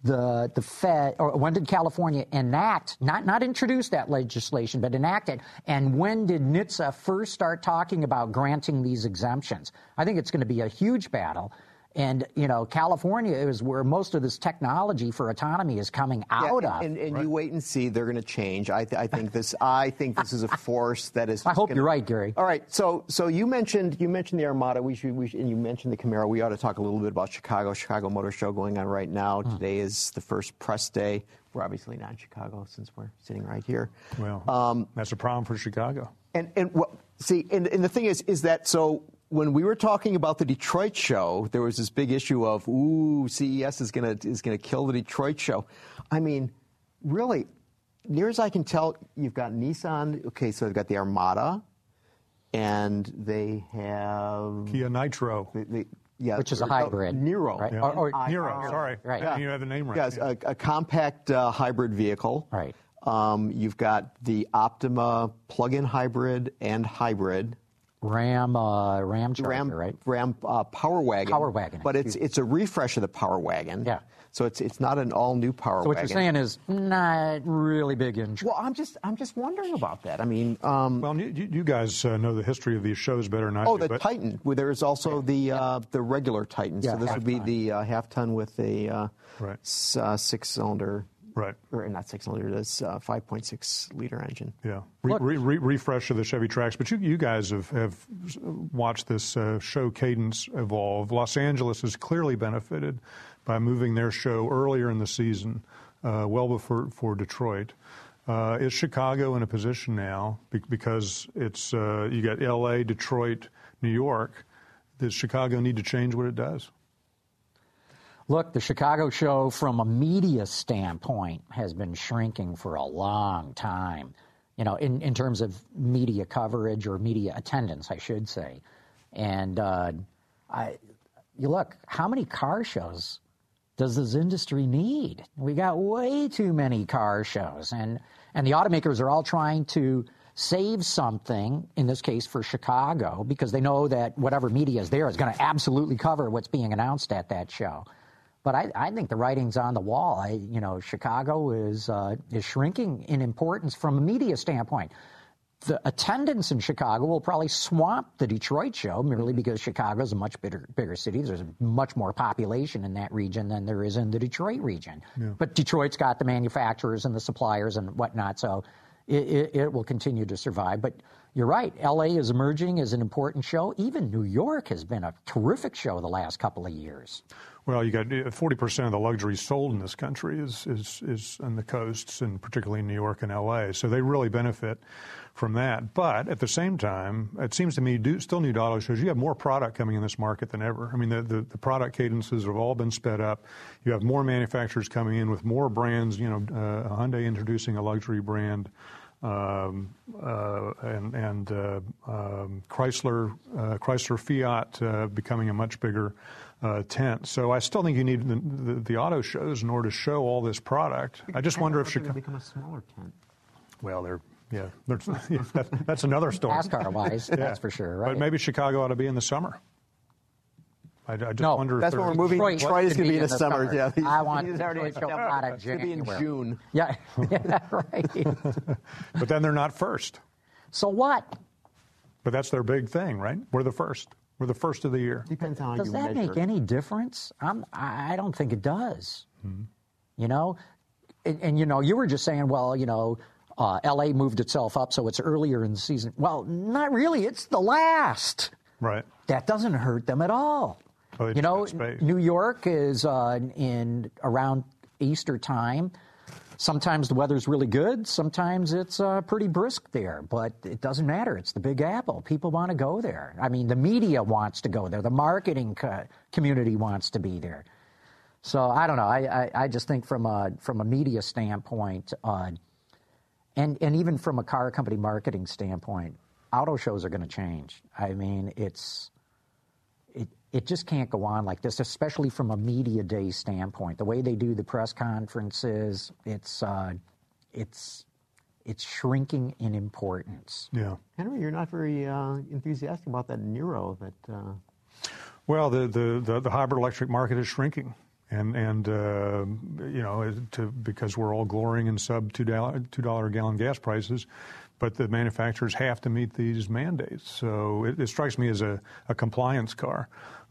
when did California enact, not introduce that legislation, but enact it? And when did NHTSA first start talking about granting these exemptions? I think it's going to be a huge battle. And, you know, California is where most of this technology for autonomy is coming out of. And you wait and see. They're going to change. I think this is a force that is. I hope you're right, Gary. All right. So you mentioned the Armada. And you mentioned the Camaro. We ought to talk a little bit about Chicago Motor Show going on right now. Today is the first press day. We're obviously not in Chicago since we're sitting right here. Well, that's a problem for Chicago. And the thing is that so. When we were talking about the Detroit show, there was this big issue of, CES is going to kill the Detroit show. I mean, really, near as I can tell, you've got Nissan. Okay, so they've got the Armada, and they have Kia Nitro, which is a hybrid. Niro, right? Yeah. Niro. Sorry, right? Yeah. You have the name right. Yes, a compact hybrid vehicle. Right. You've got the Optima plug-in hybrid and hybrid. Ram Charger, right? Ram Power Wagon. Power Wagon. But it's a refresh of the Power Wagon. Yeah. So it's not an all new Power Wagon. So what you're saying is not really big interest. Well, I'm just wondering about that. I mean, well, you guys know the history of these shows better than I do. Oh, the Titan. Well, there is also the regular Titan. Yeah, so this would be the half ton with a 6-cylinder. Right. Or not 6-cylinder, that's 5.6 liter engine. Yeah. Refresh of the Chevy Trax. But you guys have watched this show cadence evolve. Los Angeles has clearly benefited by moving their show earlier in the season, well before Detroit. Is Chicago in a position now, because it's you got L.A., Detroit, New York, does Chicago need to change what it does? Look, the Chicago show, from a media standpoint, has been shrinking for a long time, you know, in terms of media coverage or media attendance, I should say. And you look, how many car shows does this industry need? We got way too many car shows. And the automakers are all trying to save something, in this case for Chicago, because they know that whatever media is there is going to absolutely cover what's being announced at that show. But I think the writing's on the wall. Chicago is shrinking in importance from a media standpoint. the attendance in Chicago will probably swamp the Detroit show merely because Chicago is a much bigger city. There's much more population in that region than there is in the Detroit region. Yeah. But Detroit's got the manufacturers and the suppliers and whatnot, so it will continue to survive. But you're right, L.A. is emerging as an important show. Even New York has been a terrific show the last couple of years. Well, you got 40% of the luxury sold in this country is on the coasts, and particularly in New York and L.A., so they really benefit from that. But at the same time, it seems to me, still new auto shows, you have more product coming in this market than ever. I mean, the product cadences have all been sped up. You have more manufacturers coming in with more brands, Hyundai introducing a luxury brand, and Chrysler Fiat becoming a much bigger tent. So I still think you need the auto shows in order to show all this product. I just wonder if Chicago become a smaller tent. Well, that's another story. NASCAR-wise, that's for sure. Right? But maybe Chicago ought to be in the summer. I just wonder. That's when we're moving. Detroit is going to be in the summer. Yeah, I want Detroit show out of January. It's going to be in June. Yeah, right. But then they're not first. So what? But that's their big thing, right? We're the first. We're the first of the year. Depends on how does you that measure make any difference? I don't think it does. Mm-hmm. And you were just saying, well, L.A. moved itself up, so it's earlier in the season. Well, not really. It's the last. Right. That doesn't hurt them at all. Well, New York is in around Easter time. Sometimes the weather's really good. Sometimes it's pretty brisk there. But it doesn't matter. It's the Big Apple. People want to go there. I mean, the media wants to go there. The marketing community wants to be there. So I don't know. I just think from a media standpoint, and even from a car company marketing standpoint, auto shows are going to change. I mean, it just can't go on like this, especially from a media day standpoint. The way they do the press conferences, it's shrinking in importance. Yeah, Henry, you're not very enthusiastic about that Niro. Well, the hybrid electric market is shrinking. And because we're all glorying in sub $2 a gallon gas prices, but the manufacturers have to meet these mandates. So it strikes me as a compliance car.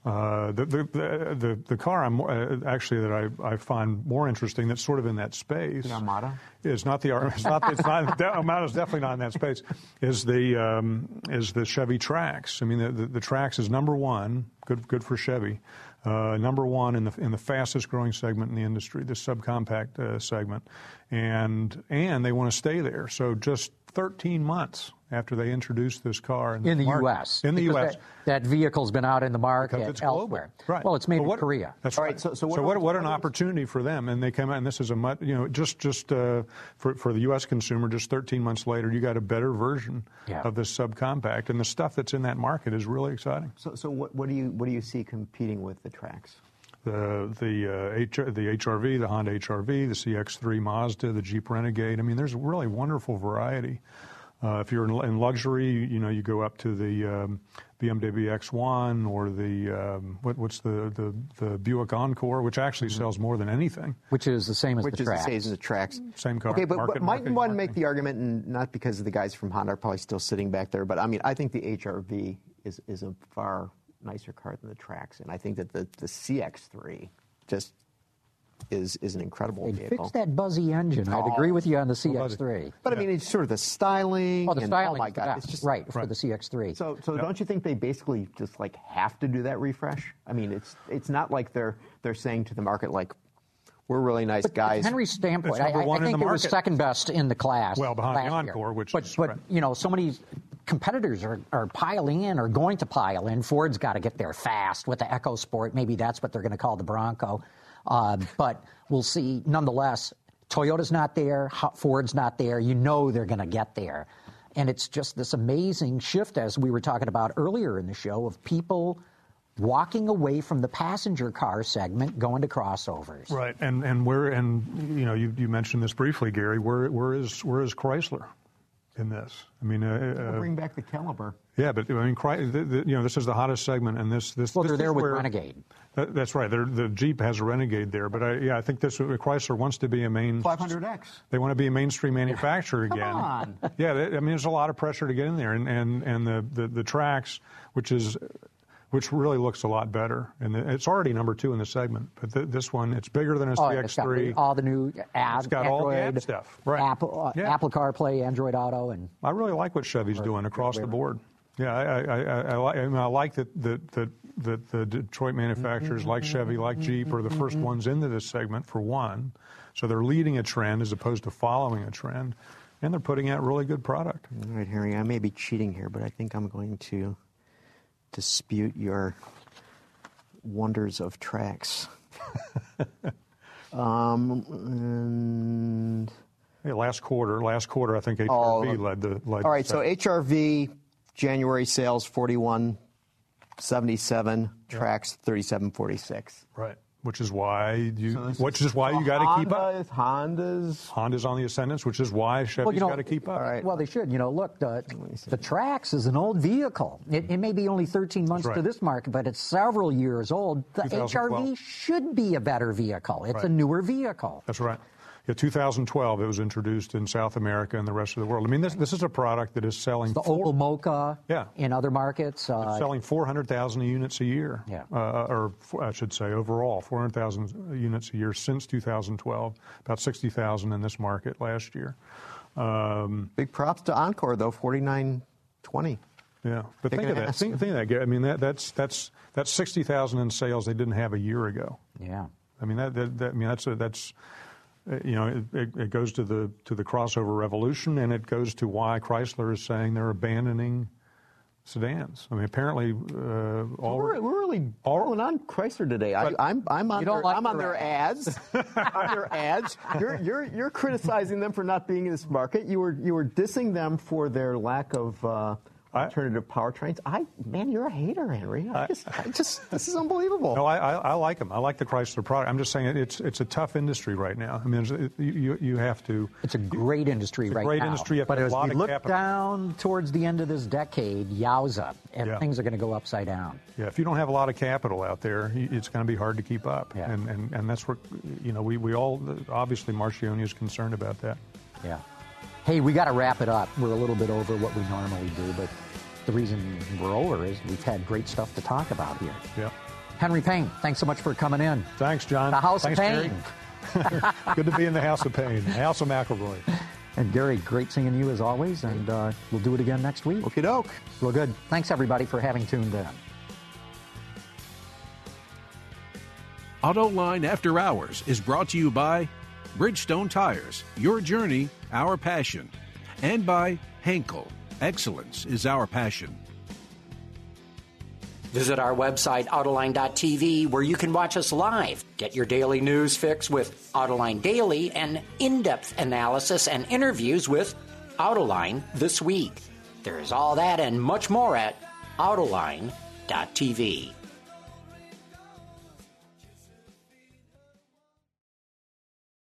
The car that I find more interesting, that's sort of in that space. The Armada? It's not the Armada's definitely not in that space. Is the Chevy Trax? I mean, the Trax is number one. Good for Chevy. Number one in the fastest growing segment in the industry, the subcompact segment, and they want to stay there. So just 13 months after they introduced this car in the U.S. In the U.S. That vehicle's been out in the market it's elsewhere. Right. Well, it's made in Korea. That's right. So what an opportunity for them. And they come out, and this is for the U.S. consumer, just 13 months later, you got a better version of this subcompact. And the stuff that's in that market is really exciting. So what do you see competing with the Trax? The HR-V, the Honda HR-V, the CX-3 Mazda, the Jeep Renegade. I mean, there's a really wonderful variety. If you're in luxury, you go up to the BMW X1 or the Buick Encore, which actually sells more than anything. Which is the same as the Trax. Which is the same as the Trax. Same car. Okay, but might one make the argument, and not because of the guys from Honda are probably still sitting back there, but I mean, I think the HR-V is a far nicer car than the Trax, and I think that the CX-3 just is an incredible vehicle. Fix that buzzy engine. I'd agree with you on the CX-3. But I mean, it's sort of the styling. Oh, the styling. Oh my God, it's just right for the CX-3. So don't you think they basically just have to do that refresh? I mean, it's not like they're saying to the market like, we're really nice guys. Henry's standpoint, I think it was second best in the class. Well, behind the Encore, but so many competitors are piling in or going to pile in. Ford's got to get there fast with the EcoSport. Maybe that's what they're going to call the Bronco. But we'll see. Nonetheless, Toyota's not there. Ford's not there. They're going to get there. And it's just this amazing shift, as we were talking about earlier in the show, of people walking away from the passenger car segment, going to crossovers. Right. And you mentioned this briefly, Gary. Where is Chrysler in this? I mean, bring back the Caliber. Yeah, but I mean, this is the hottest segment, and this. Well, this they're there with where, Renegade. That's right. The Jeep has a Renegade there, but I think Chrysler wants to be a 500X. They want to be a mainstream manufacturer again. Come on. Yeah, I mean, there's a lot of pressure to get in there, and the Trax, which really looks a lot better, and it's already number 2 in the segment. But this one, it's bigger than a CX-3. It's got all the new It's got all the ad stuff, right? Apple CarPlay, Android Auto, and I really like what Chevy's doing across the board. Yeah, I like that the Detroit manufacturers like Chevy, like Jeep, are the first ones into this segment, for one. So they're leading a trend as opposed to following a trend, and they're putting out really good product. All right, Harry, I may be cheating here, but I think I'm going to dispute your wonders of Trax. Last quarter, I think HRV led the. All right, so HRV January sales 41.77, Trax 37.46. Right, which is why you got to keep up. Honda's on the ascendance, which is why Chevy's got to keep up. All right. Well, they should. Look, the Trax is an old vehicle. It may be only 13 months to this market, but it's several years old. The HRV should be a better vehicle. It's a newer vehicle. That's right. Yeah, 2012, it was introduced in South America and the rest of the world. I mean, this is a product that is selling. The Opel Mocha in other markets. It's selling 400,000 units a year. Yeah. Or I should say overall, 400,000 units a year since 2012. About 60,000 in this market last year. Big props to Encore, though, 49.20. Yeah, but think of that. Think of that, Gary. I mean, that's 60,000 in sales they didn't have a year ago. Yeah. I mean, that's. It goes to the crossover revolution, and it goes to why Chrysler is saying they're abandoning sedans. I mean, apparently, we're really going on Chrysler today. I'm on their ads. On their ads. You're criticizing them for not being in this market. You were dissing them for their lack of alternative powertrains. Man, you're a hater, Henry. This is unbelievable. No, I like them. I like the Chrysler product. I'm just saying it's a tough industry right now. I mean, you have to. It's a great industry right now. Great industry. But as we look down towards the end of this decade, yowza, and things are going to go upside down. Yeah, if you don't have a lot of capital out there, it's going to be hard to keep up. Yeah. And that's where, we all, obviously Marchionne is concerned about that. Yeah. Hey, we got to wrap it up. We're a little bit over what we normally do, but the reason we're over is we've had great stuff to talk about here. Yeah. Henry Payne, thanks so much for coming in. Thanks, John. The House of Pain. Good to be in the House of Pain, the House of McElroy. And Gary, great seeing you as always, and we'll do it again next week. Okie doke. Real good. Thanks, everybody, for having tuned in. AutoLine After Hours is brought to you by Bridgestone Tires, your journey, our passion, and by Henkel. Excellence is our passion. Visit our website, Autoline.tv, where you can watch us live. Get your daily news fix with Autoline Daily and in-depth analysis and interviews with Autoline This Week. There's all that and much more at Autoline.tv.